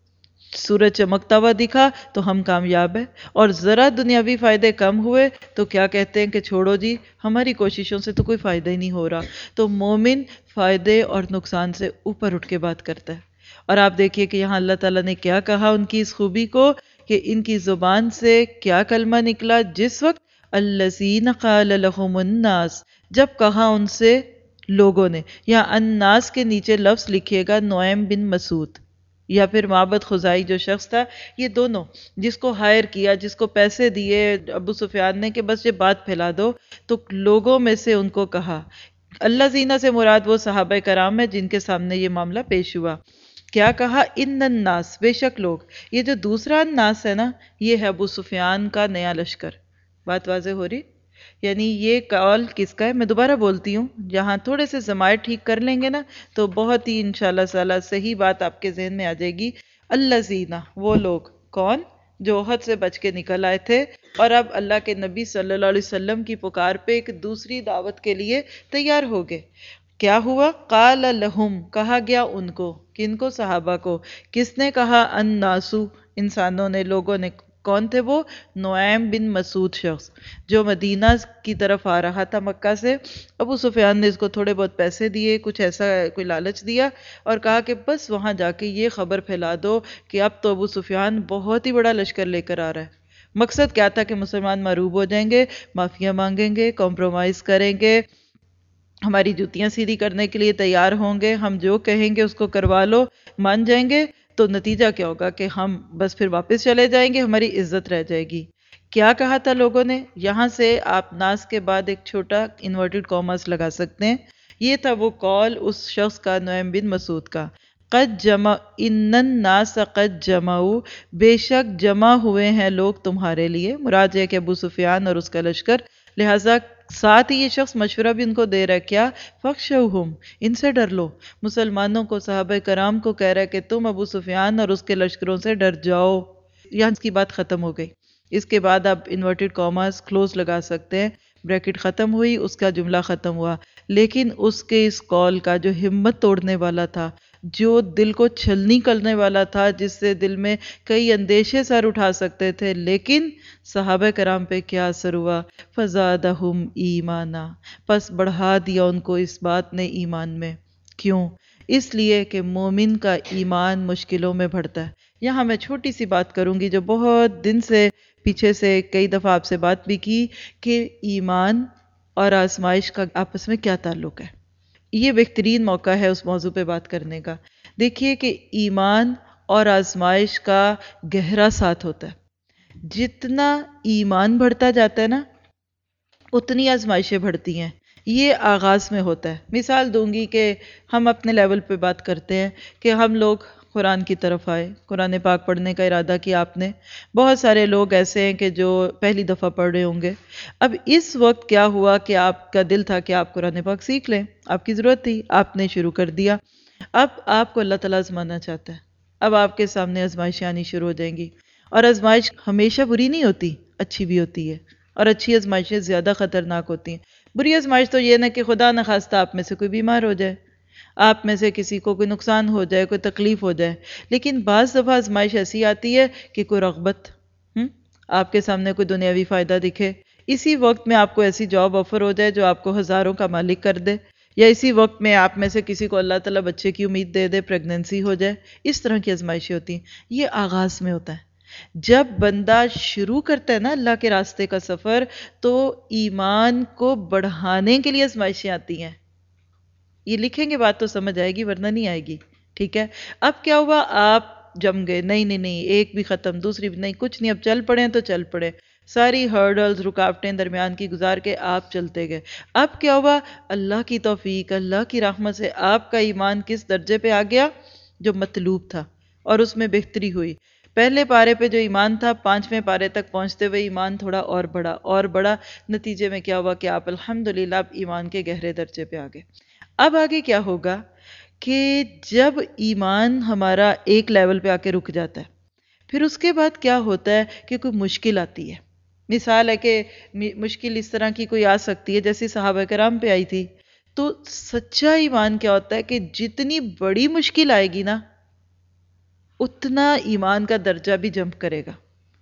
A: سورج چمکتا ہوا دکھا تو ہم کامیاب ہیں، اور ذرا دنیاوی فائدے کم ہوئے تو کیا کہتے ہیں کہ چھوڑو جی، ہماری کوششوں سے تو کوئی فائدہ ہی نہیں ہو رہا. تو مومن فائدے اور نقصان سے اوپر اٹھ کے بات کرتا ہے. اور آپ دیکھیے کہ یہاں اللہ تعالیٰ نے کیا کہا ان کی اس خوبی کو، کہ ان کی زبان سے کیا کلمہ نکلا جس وقت الذین قال لهم الناس، جب کہا ان سے لوگوں نے. یا الناس کے نیچے لفظ لکھیے گا نعیم بن مسعود یا پھر معبد خزائی جو شخص تھا، یہ دونوں جس کو ہائر کیا، جس کو پیسے دیے ابو سفیان نے کہ بس یہ بات پھیلا دو، تو لوگوں میں سے ان کو کہا. اللہ زینہ سے مراد وہ صحابہ کرام ہے جن کے سامنے یہ معاملہ پیش ہوا. کیا کہا؟ ان الناس، بے شک لوگ. یہ جو دوسرا الناس ہے نا، یہ ہے ابو سفیان کا نیا لشکر. بات واضح ہو رہی؟ یعنی یہ قول کس کا ہے؟ میں دوبارہ بولتی ہوں، جہاں تھوڑے سے ضمائر ٹھیک کر لیں گے نا تو بہت ہی انشاءاللہ تعالی صحیح بات آپ کے ذہن میں آ جائے گی. الذین، وہ لوگ. کون؟ جو احد سے بچ کے نکل آئے تھے اور اب اللہ کے نبی صلی اللہ علیہ وسلم کی پکار پہ ایک دوسری دعوت کے لیے تیار ہو گئے. کیا ہوا؟ قال لہم، کہا گیا ان کو. کن کو؟ صحابہ کو. کس نے کہا؟ الناسو، انسانوں نے، لوگوں نے. کون تھے وہ؟ نعیم بن مسعود شخص جو مدینہ کی طرف آ رہا تھا مکہ سے. ابو سفیان نے اس کو تھوڑے بہت پیسے دیے، کچھ ایسا کوئی لالچ دیا اور کہا کہ بس وہاں جا کے یہ خبر پھیلا دو کہ اب تو ابو سفیان بہت ہی بڑا لشکر لے کر آ رہا ہے. مقصد کیا تھا؟ کہ مسلمان معروب ہو جائیں گے، معافیاں مانگیں گے، کمپرومائز کریں گے، ہماری جوتیاں سیدھی کرنے کے لیے تیار ہوں گے، ہم جو کہیں گے اس کو کروا لو، مان جائیں گے. تو نتیجہ کیا ہوگا کہ ہم بس پھر واپس چلے جائیں گے، ہماری عزت رہ جائے گی. کیا کہا تھا لوگوں نے؟ یہاں سے آپ ناس کے بعد ایک چھوٹا انورٹڈ کامرس لگا سکتے ہیں. یہ تھا وہ قول اس شخص کا، نعیم بن مسعود کا. قد جمع، ان الناس قد جمعوا، بے شک جمع ہوئے ہیں لوگ تمہارے لیے. مراد یہ کہ ابو سفیان اور اس کا لشکر. لہٰذا ساتھ ہی یہ شخص مشورہ بھی ان کو دے رہا ہے، کیا؟ فخشوہم، ان سے ڈر لو. مسلمانوں کو، صحابہ کرام کو کہہ رہا ہے کہ تم ابو سفیان اور اس کے لشکروں سے ڈر جاؤ. یہاں اس کی بات ختم ہو گئی. اس کے بعد آپ انورٹڈ کاماز کلوز لگا سکتے ہیں، بریکٹ ختم ہوئی، اس کا جملہ ختم ہوا. لیکن اس کے اس قول کا جو ہمت توڑنے والا تھا، جو دل کو چھلنی کرنے والا تھا، جس سے دل میں کئی اندیشے سر اٹھا سکتے تھے، لیکن صحابہ کرام پہ کیا اثر ہوا؟ فزادہم ایمانا، پس بڑھا دیا ان کو اس بات نے ایمان میں. کیوں؟ اس لیے کہ مومن کا ایمان مشکلوں میں بڑھتا ہے. یہاں میں چھوٹی سی بات کروں گی جو بہت دن سے پیچھے سے کئی دفعہ آپ سے بات بھی کی، کہ ایمان اور آزمائش کا آپس میں کیا تعلق ہے. یہ بہترین موقع ہے اس موضوع پہ بات کرنے کا. دیکھیے کہ ایمان اور آزمائش کا گہرا ساتھ ہوتا ہے. جتنا ایمان بڑھتا جاتا ہے نا، اتنی آزمائشیں بڑھتی ہیں. یہ آغاز میں ہوتا ہے. مثال دوں گی کہ ہم اپنے لیول پہ بات کرتے ہیں کہ ہم لوگ قرآن کی طرف آئے، قرآن پاک پڑھنے کا ارادہ کیا آپ نے. بہت سارے لوگ ایسے ہیں کہ جو پہلی دفعہ پڑھ رہے ہوں گے. اب اس وقت کیا ہوا کہ آپ کا دل تھا کہ آپ قرآن پاک سیکھ لیں، آپ کی ضرورت تھی، آپ نے شروع کر دیا. اب آپ کو اللہ تعالیٰ آزمانا چاہتا ہے. اب آپ کے سامنے آزمائشیں آنی شروع ہو جائیں گی. اور آزمائش ہمیشہ بری نہیں ہوتی، اچھی بھی ہوتی ہے. اور اچھی آزمائشیں زیادہ خطرناک ہوتی ہیں. بری آزمائش تو یہ نہ کہ خدا نخواستہ آپ میں سے کوئی بیمار ہو جائے، آپ میں سے کسی کو کوئی نقصان ہو جائے، کوئی تکلیف ہو جائے. لیکن بعض دفعہ آزمائش ایسی آتی ہے کہ کوئی رغبت، آپ کے سامنے کوئی دنیاوی فائدہ دکھے، اسی وقت میں آپ کو ایسی جاب آفر ہو جائے جو آپ کو ہزاروں کا مالک کر دے، یا اسی وقت میں آپ میں سے کسی کو اللہ تعالیٰ بچے کی امید دے دے، پریگننسی ہو جائے. اس طرح کی آزمائشیں ہوتی ہیں. یہ آغاز میں ہوتا ہے. جب بندہ شروع کرتا ہے نا اللہ کے راستے کا سفر، تو ایمان کو بڑھانے کے لیے آزمائشیں آتی ہیں. یہ لکھیں گے بات تو سمجھ آئے گی، ورنہ نہیں آئے گی. ٹھیک ہے؟ اب کیا ہوا؟ آپ جم گئے، نہیں ایک بھی ختم، دوسری بھی نہیں، کچھ نہیں، اب چل پڑے تو چل پڑے. ساری ہرڈلز، رکاوٹیں درمیان کی گزار کے آپ چلتے گئے. اب کیا ہوا؟ اللہ کی توفیق، اللہ کی رحمت سے آپ کا ایمان کس درجے پہ آ گیا؟ جو مطلوب تھا، اور اس میں بہتری ہوئی. پہلے پارے پہ جو ایمان تھا 5ویں پارے تک پہنچتے ہوئے ایمان تھوڑا اور بڑا، نتیجے میں کیا ہوا کہ آپ الحمدللہ اب ایمان کے گہرے درجے پہ آگے۔ اب آگے کیا ہوگا کہ جب ایمان ہمارا ایک لیول پہ آ کے رک جاتا ہے، پھر اس کے بعد کیا ہوتا ہے کہ کوئی مشکل آتی ہے۔ مثال ہے کہ مشکل اس طرح کی کوئی آ سکتی ہے جیسے صحابہ کرام پہ آئی تھی۔ تو سچا ایمان کیا ہوتا ہے کہ جتنی بڑی مشکل آئے گی نا اتنا ایمان کا درجہ بھی جمپ کرے گا۔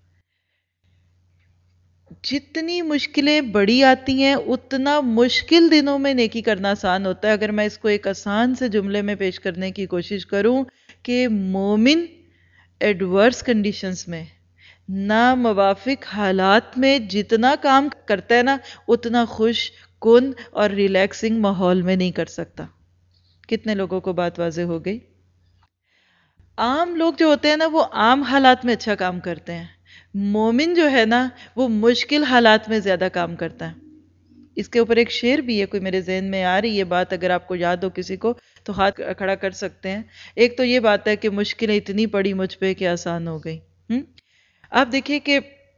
A: جتنی مشکلیں بڑی آتی ہیں اتنا مشکل دنوں میں نیکی کرنا آسان ہوتا ہے۔ اگر میں اس کو ایک آسان سے جملے میں پیش کرنے کی کوشش کروں کہ مومن ایڈورس کنڈیشنز میں، ناموافق حالات میں جتنا کام کرتا ہے نا اتنا خوش کن اور ریلیکسنگ ماحول میں نہیں کر سکتا۔ کتنے لوگوں کو بات واضح ہو گئی؟ عام لوگ جو ہوتے ہیں نا وہ عام حالات میں اچھا کام کرتے ہیں، مومن جو ہے نا وہ مشکل حالات میں زیادہ کام کرتا ہے۔ اس کے اوپر ایک شعر بھی ہے، کوئی میرے ذہن میں آ رہی ہے بات، اگر آپ کو یاد ہو کسی کو تو ہاتھ کھڑا کر سکتے ہیں۔ ایک تو یہ بات ہے کہ مشکلیں اتنی پڑی مجھ پہ کہ آسان ہو گئی۔ آپ دیکھیے کہ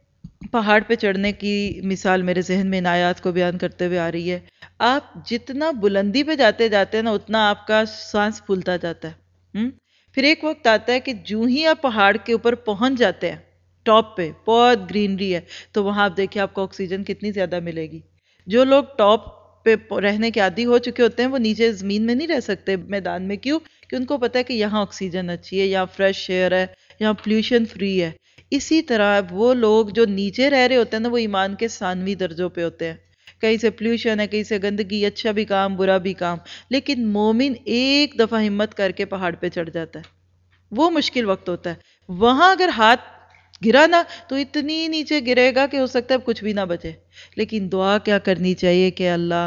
A: پہاڑ پہ چڑھنے کی مثال میرے ذہن میں ان آیات کو بیان کرتے ہوئے آ رہی ہے۔ آپ جتنا بلندی پہ جاتے جاتے ہیں نا اتنا آپ کا سانس پھولتا جاتا ہے۔ پھر ایک وقت آتا ہے کہ جو ہی آپ پہاڑ کے اوپر پہنچ جاتے ہیں، ٹاپ پہ بہت گرینری ہے، تو وہاں آپ دیکھیں آپ کو آکسیجن کتنی زیادہ ملے گی۔ جو لوگ ٹاپ پہ رہنے کے عادی ہو چکے ہوتے ہیں وہ نیچے زمین میں نہیں رہ سکتے میدان میں، کیوں؟ کہ ان کو پتہ ہے کہ یہاں آکسیجن اچھی ہے، یہاں فریش ایئر ہے، یہاں پلیوشن فری ہے۔ اسی طرح وہ لوگ جو نیچے رہ رہے ہوتے ہیں نا وہ ایمان کے ثانوی درجوں پہ ہوتے ہیں، کہیں سے پلیوشن ہے، کہیں سے گندگی، اچھا بھی کام برا بھی کام، لیکن مومن ایک دفعہ ہمت کر کے پہاڑ پہ چڑھ جاتا ہے۔ وہ مشکل وقت ہوتا ہے، وہاں اگر ہاتھ گرا نا تو اتنی نیچے گرے گا کہ ہو سکتا ہے کچھ بھی نہ بچے، لیکن دعا کیا کرنی چاہیے کہ اللہ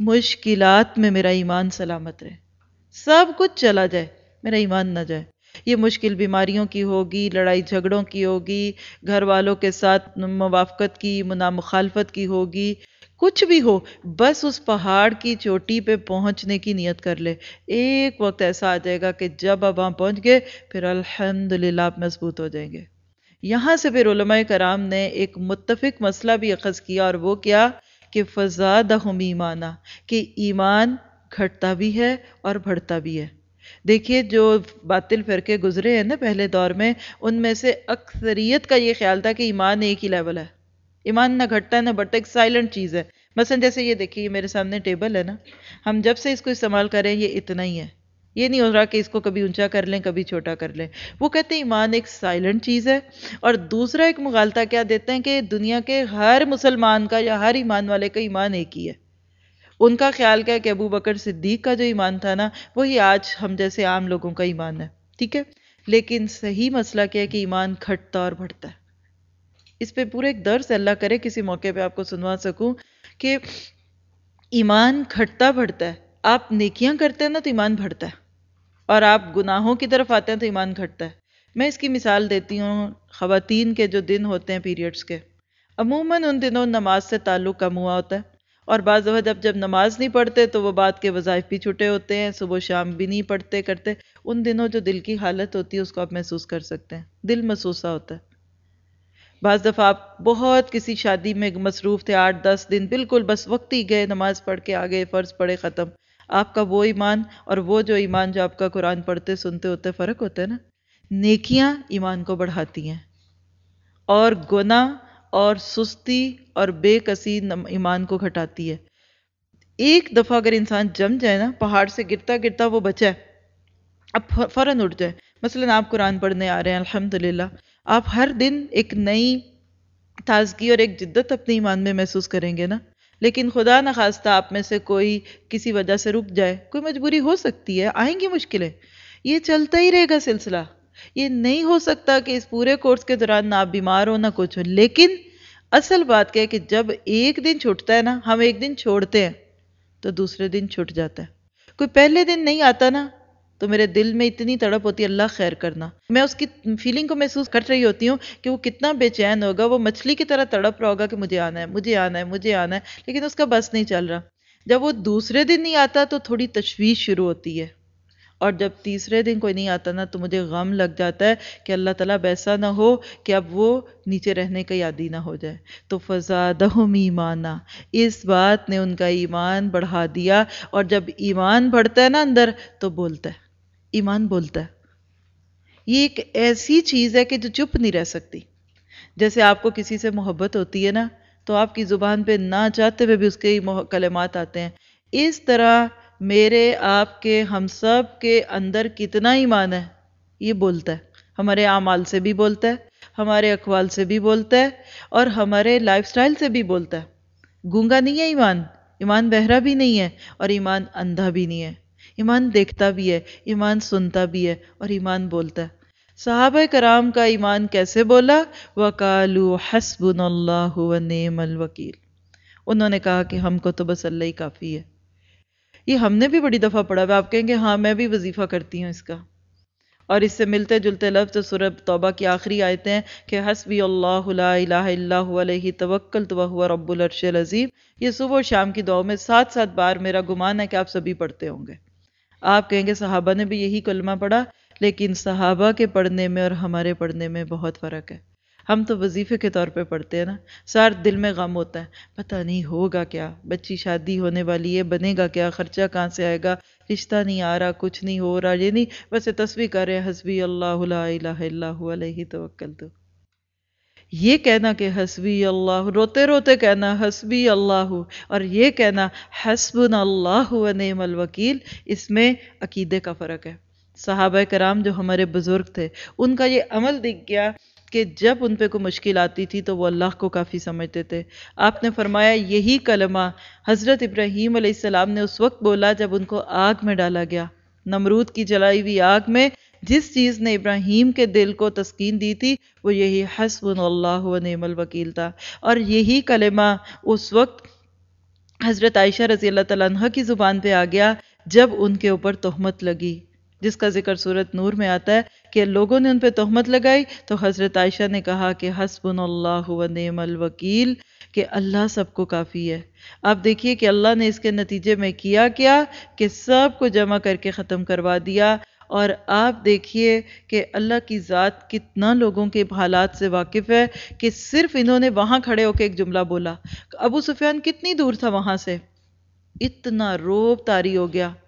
A: مشکلات میں میرا ایمان سلامت رہے، سب کچھ چلا جائے میرا ایمان نہ جائے۔ یہ مشکل بیماریوں کی ہوگی، لڑائی جھگڑوں کی ہوگی، گھر والوں کے ساتھ موافقت کی، مخالفت کی ہوگی، کچھ بھی ہو، بس اس پہاڑ کی چوٹی پہ پہنچنے کی نیت کر لے۔ ایک وقت ایسا آ جائے گا کہ جب آپ وہاں پہنچ گئے پھر الحمدللہ آپ مضبوط ہو جائیں گے۔ یہاں سے پھر علماء کرام نے ایک متفق مسئلہ بھی اخذ کیا، اور وہ کیا کہ فزادہم ایمانا، کہ ایمان گھٹتا بھی ہے اور بڑھتا بھی ہے۔ دیکھیے جو باطل فرقے گزرے ہیں نا پہلے دور میں، ان میں سے اکثریت کا یہ خیال تھا کہ ایمان ایک ہی لیول ہے، ایمان نہ گھٹتا ہے نہ بڑھتا، ایک سائلنٹ چیز ہے۔ مثلا جیسے یہ دیکھیے، یہ میرے سامنے ٹیبل ہے نا، ہم جب سے اس کو استعمال کریں یہ اتنا ہی ہے، یہ نہیں ہو رہا کہ اس کو کبھی اونچا کر لیں کبھی چھوٹا کر لیں۔ وہ کہتے ہیں ایمان ایک سائلنٹ چیز ہے۔ اور دوسرا ایک مغالطہ کیا دیتے ہیں کہ دنیا کے ہر مسلمان کا یا ہر ایمان والے کا ایمان ایک ہی ہے۔ ان کا خیال کیا ہے کہ ابو بکر صدیق کا جو ایمان تھا نا وہی آج ہم جیسے عام لوگوں کا ایمان ہے، ٹھیک ہے؟ لیکن صحیح مسئلہ کیا ہے کہ ایمان گھٹتا اور بڑھتا ہے۔ اس پہ پورے ایک درس اللہ کرے کسی موقع پہ آپ کو سنوا سکوں کہ ایمان گھٹتا بڑھتا ہے۔ آپ نیکیاں کرتے ہیں نا تو ایمان بڑھتا ہے، اور آپ گناہوں کی طرف آتے ہیں تو ایمان گھٹتا ہے۔ میں اس کی مثال دیتی ہوں، خواتین کے جو دن ہوتے ہیں پیریڈز کے، عموماً ان دنوں نماز سے تعلق کم ہوا ہوتا ہے، اور بعض دفعہ جب نماز نہیں پڑھتے تو وہ بعد کے وظائف بھی چھٹے ہوتے ہیں، صبح و شام بھی نہیں پڑھتے کرتے۔ ان دنوں جو دل کی حالت ہوتی ہے اس کو آپ محسوس کر سکتے ہیں، دل محسوسہ ہوتا ہے۔ بعض دفعہ آپ بہت کسی شادی میں مصروف تھے، 8-10 دن بالکل بس وقت ہی گئے، نماز پڑھ کے آگے، فرض پڑھے، ختم۔ آپ کا وہ ایمان اور وہ جو ایمان جو آپ کا قرآن پڑھتے سنتے ہوتے فرق ہوتا ہے نا۔ نیکیاں ایمان کو بڑھاتی ہیں، اور گناہ اور سستی اور بے کسی ایمان کو گھٹاتی ہے۔ ایک دفعہ اگر انسان جم جائے نا، پہاڑ سے گرتا گرتا وہ بچا ہے، اب فوراً اٹھ جائے۔ مثلا آپ قرآن پڑھنے آ رہے ہیں، الحمدللہ آپ ہر دن ایک نئی تازگی اور ایک جدت اپنے ایمان میں محسوس کریں گے نا۔ لیکن خدا نخواستہ آپ میں سے کوئی کسی وجہ سے رک جائے، کوئی مجبوری ہو سکتی ہے، آئیں گی مشکلیں، یہ چلتا ہی رہے گا سلسلہ۔ یہ نہیں ہو سکتا کہ اس پورے کورس کے دوران نہ آپ بیمار ہو نہ کچھ ہو، لیکن اصل بات کیا ہے کہ جب ایک دن چھوٹتا ہے نا، ہم ایک دن چھوڑتے ہیں تو دوسرے دن چھوٹ جاتا ہے۔ کوئی پہلے دن نہیں آتا نا تو میرے دل میں اتنی تڑپ ہوتی ہے، اللہ خیر کرنا، میں اس کی فیلنگ کو محسوس کر رہی ہوتی ہوں کہ وہ کتنا بے چین ہوگا، وہ مچھلی کی طرح تڑپ رہا ہوگا کہ مجھے آنا ہے، مجھے آنا ہے، مجھے آنا ہے، لیکن اس کا بس نہیں چل رہا۔ جب وہ دوسرے دن نہیں آتا تو تھوڑی تشویش شروع ہوتی ہے، اور جب تیسرے دن کوئی نہیں آتا نا تو مجھے غم لگ جاتا ہے کہ اللہ تعالیٰ ایسا نہ ہو کہ اب وہ نیچے رہنے کا عادی نہ ہو جائے. تو فزادہم ایمانا، اس بات نے ان کا ایمان بڑھا دیا. اور جب ایمان بڑھتا ہے نا اندر تو بولتا ہے، ایمان بولتا ہے. یہ ایک ایسی چیز ہے کہ جو چپ نہیں رہ سکتی. جیسے آپ کو کسی سے محبت ہوتی ہے نا تو آپ کی زبان پہ نہ چاہتے ہوئے بھی اس کے کلمات آتے ہیں. اس طرح میرے آپ کے ہم سب کے اندر کتنا ایمان ہے یہ بولتا ہے. ہمارے اعمال سے بھی بولتا ہے، ہمارے اقوال سے بھی بولتا ہے، اور ہمارے لائف سٹائل سے بھی بولتا ہے. گونگا نہیں ہے ایمان، ایمان بہرا بھی نہیں ہے، اور ایمان اندھا بھی نہیں ہے. ایمان دیکھتا بھی ہے، ایمان سنتا بھی ہے، اور ایمان بولتا ہے. صحابہ کرام کا ایمان کیسے بولا؟ وَقَالُوا حَسْبُنَا اللَّهُ وَنِعْمَ الْوَكِيلُ. انہوں نے کہا کہ ہم کو تو بس اللہ ہی کافی ہے. یہ ہم نے بھی بڑی دفعہ پڑھا ہے. آپ کہیں گے ہاں میں بھی وظیفہ کرتی ہوں اس کا. اور اس سے ملتے جلتے لفظ سورہ توبہ کی آخری آیتیں ہیں کہ حسبی اللہ لا الہ الا هو علیہ توکلت وہو رب العرش العظیم. یہ صبح و شام کی دعاؤں میں 7 بار میرا گمان ہے کہ آپ سبھی پڑھتے ہوں گے. آپ کہیں گے صحابہ نے بھی یہی کلمہ پڑھا، لیکن صحابہ کے پڑھنے میں اور ہمارے پڑھنے میں بہت فرق ہے. ہم تو وظیفے کے طور پہ پڑھتے ہیں نا، سار دل میں غم ہوتا ہے، پتہ نہیں ہوگا کیا، بچی شادی ہونے والی ہے، بنے گا کیا، خرچہ کہاں سے آئے گا، رشتہ نہیں آ رہا، کچھ نہیں ہو رہا. یہ نہیں بس تسبیح کر رہے ہیں حسبی اللہ لا الہ الا هو علیہ توکلت. یہ کہنا کہ حسبی اللہ، روتے روتے کہنا حسبی اللہ، اور یہ کہنا حسبنا اللہ و نعم الوکیل، اس میں عقیدے کا فرق ہے. صحابہ کرام جو ہمارے بزرگ تھے ان کا یہ عمل دکھ گیا کہ جب ان پہ کوئی مشکل آتی تھی تو وہ اللہ کو کافی سمجھتے تھے. آپ نے فرمایا یہی کلمہ حضرت ابراہیم علیہ السلام نے اس وقت بولا جب ان کو آگ میں ڈالا گیا، نمرود کی جلائی ہوئی آگ میں. جس چیز نے ابراہیم کے دل کو تسکین دی تھی وہ یہی حسبنا اللہ و نعم الوکیل تھا. اور یہی کلمہ اس وقت حضرت عائشہ رضی اللہ تعالیٰ عنہ کی زبان پہ آ گیا جب ان کے اوپر تہمت لگی، جس کا ذکر سورۃ نور میں آتا ہے کہ لوگوں نے ان پہ تہمت لگائی تو حضرت عائشہ نے کہا کہ حسبنا اللہ و نعم الوکیل، کہ اللہ سب کو کافی ہے. آپ دیکھیے کہ اللہ نے اس کے نتیجے میں کیا کہ سب کو جمع کر کے ختم کروا دیا. اور آپ دیکھیے کہ اللہ کی ذات کتنا لوگوں کے حالات سے واقف ہے کہ صرف انہوں نے وہاں کھڑے ہو کے ایک جملہ بولا. ابو سفیان کتنی دور تھا وہاں سے، اتنا روب طاری ہو گیا،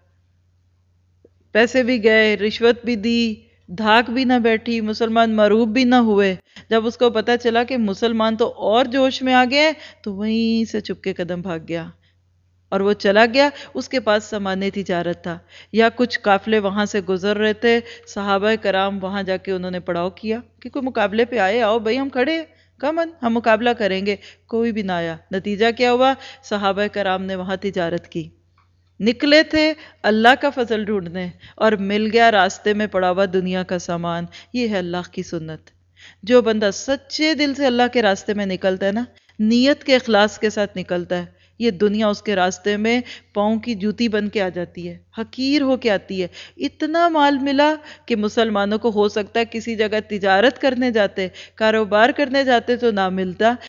A: پیسے بھی گئے، رشوت بھی دی، دھاک بھی نہ بیٹھی، مسلمان معروب بھی نہ ہوئے. جب اس کو پتا چلا کہ مسلمان تو اور جوش میں آ گئے تو وہیں سے چپ کے قدم بھاگ گیا. اور وہ چلا گیا، اس کے پاس سامان تجارت تھا یا کچھ قافلے وہاں سے گزر رہے تھے. صحابہ کرام وہاں جا کے انہوں نے پڑاؤ کیا کہ کوئی مقابلے پہ آئے، آؤ بھائی ہم کھڑے، کمن ہم مقابلہ کریں گے. کوئی بھی نہ آیا. نتیجہ کیا ہوا؟ صحابہ کرام نے وہاں تجارت کی، نکلے تھے اللہ کا فضل ڈھونڈنے اور مل گیا راستے میں پڑا ہوا دنیا کا سامان. یہ ہے اللہ کی سنت. جو بندہ سچے دل سے اللہ کے راستے میں نکلتا ہے نا، نیت کے اخلاص کے ساتھ نکلتا ہے، یہ دنیا اس کے راستے میں پاؤں کی جوتی بن کے آ جاتی ہے، حقیر ہو کے آتی ہے. اتنا مال ملا کہ مسلمانوں کو ہو سکتا ہے کسی جگہ تجارت کرنے جاتے، کاروبار کرنے جاتے تو نہ ملتا،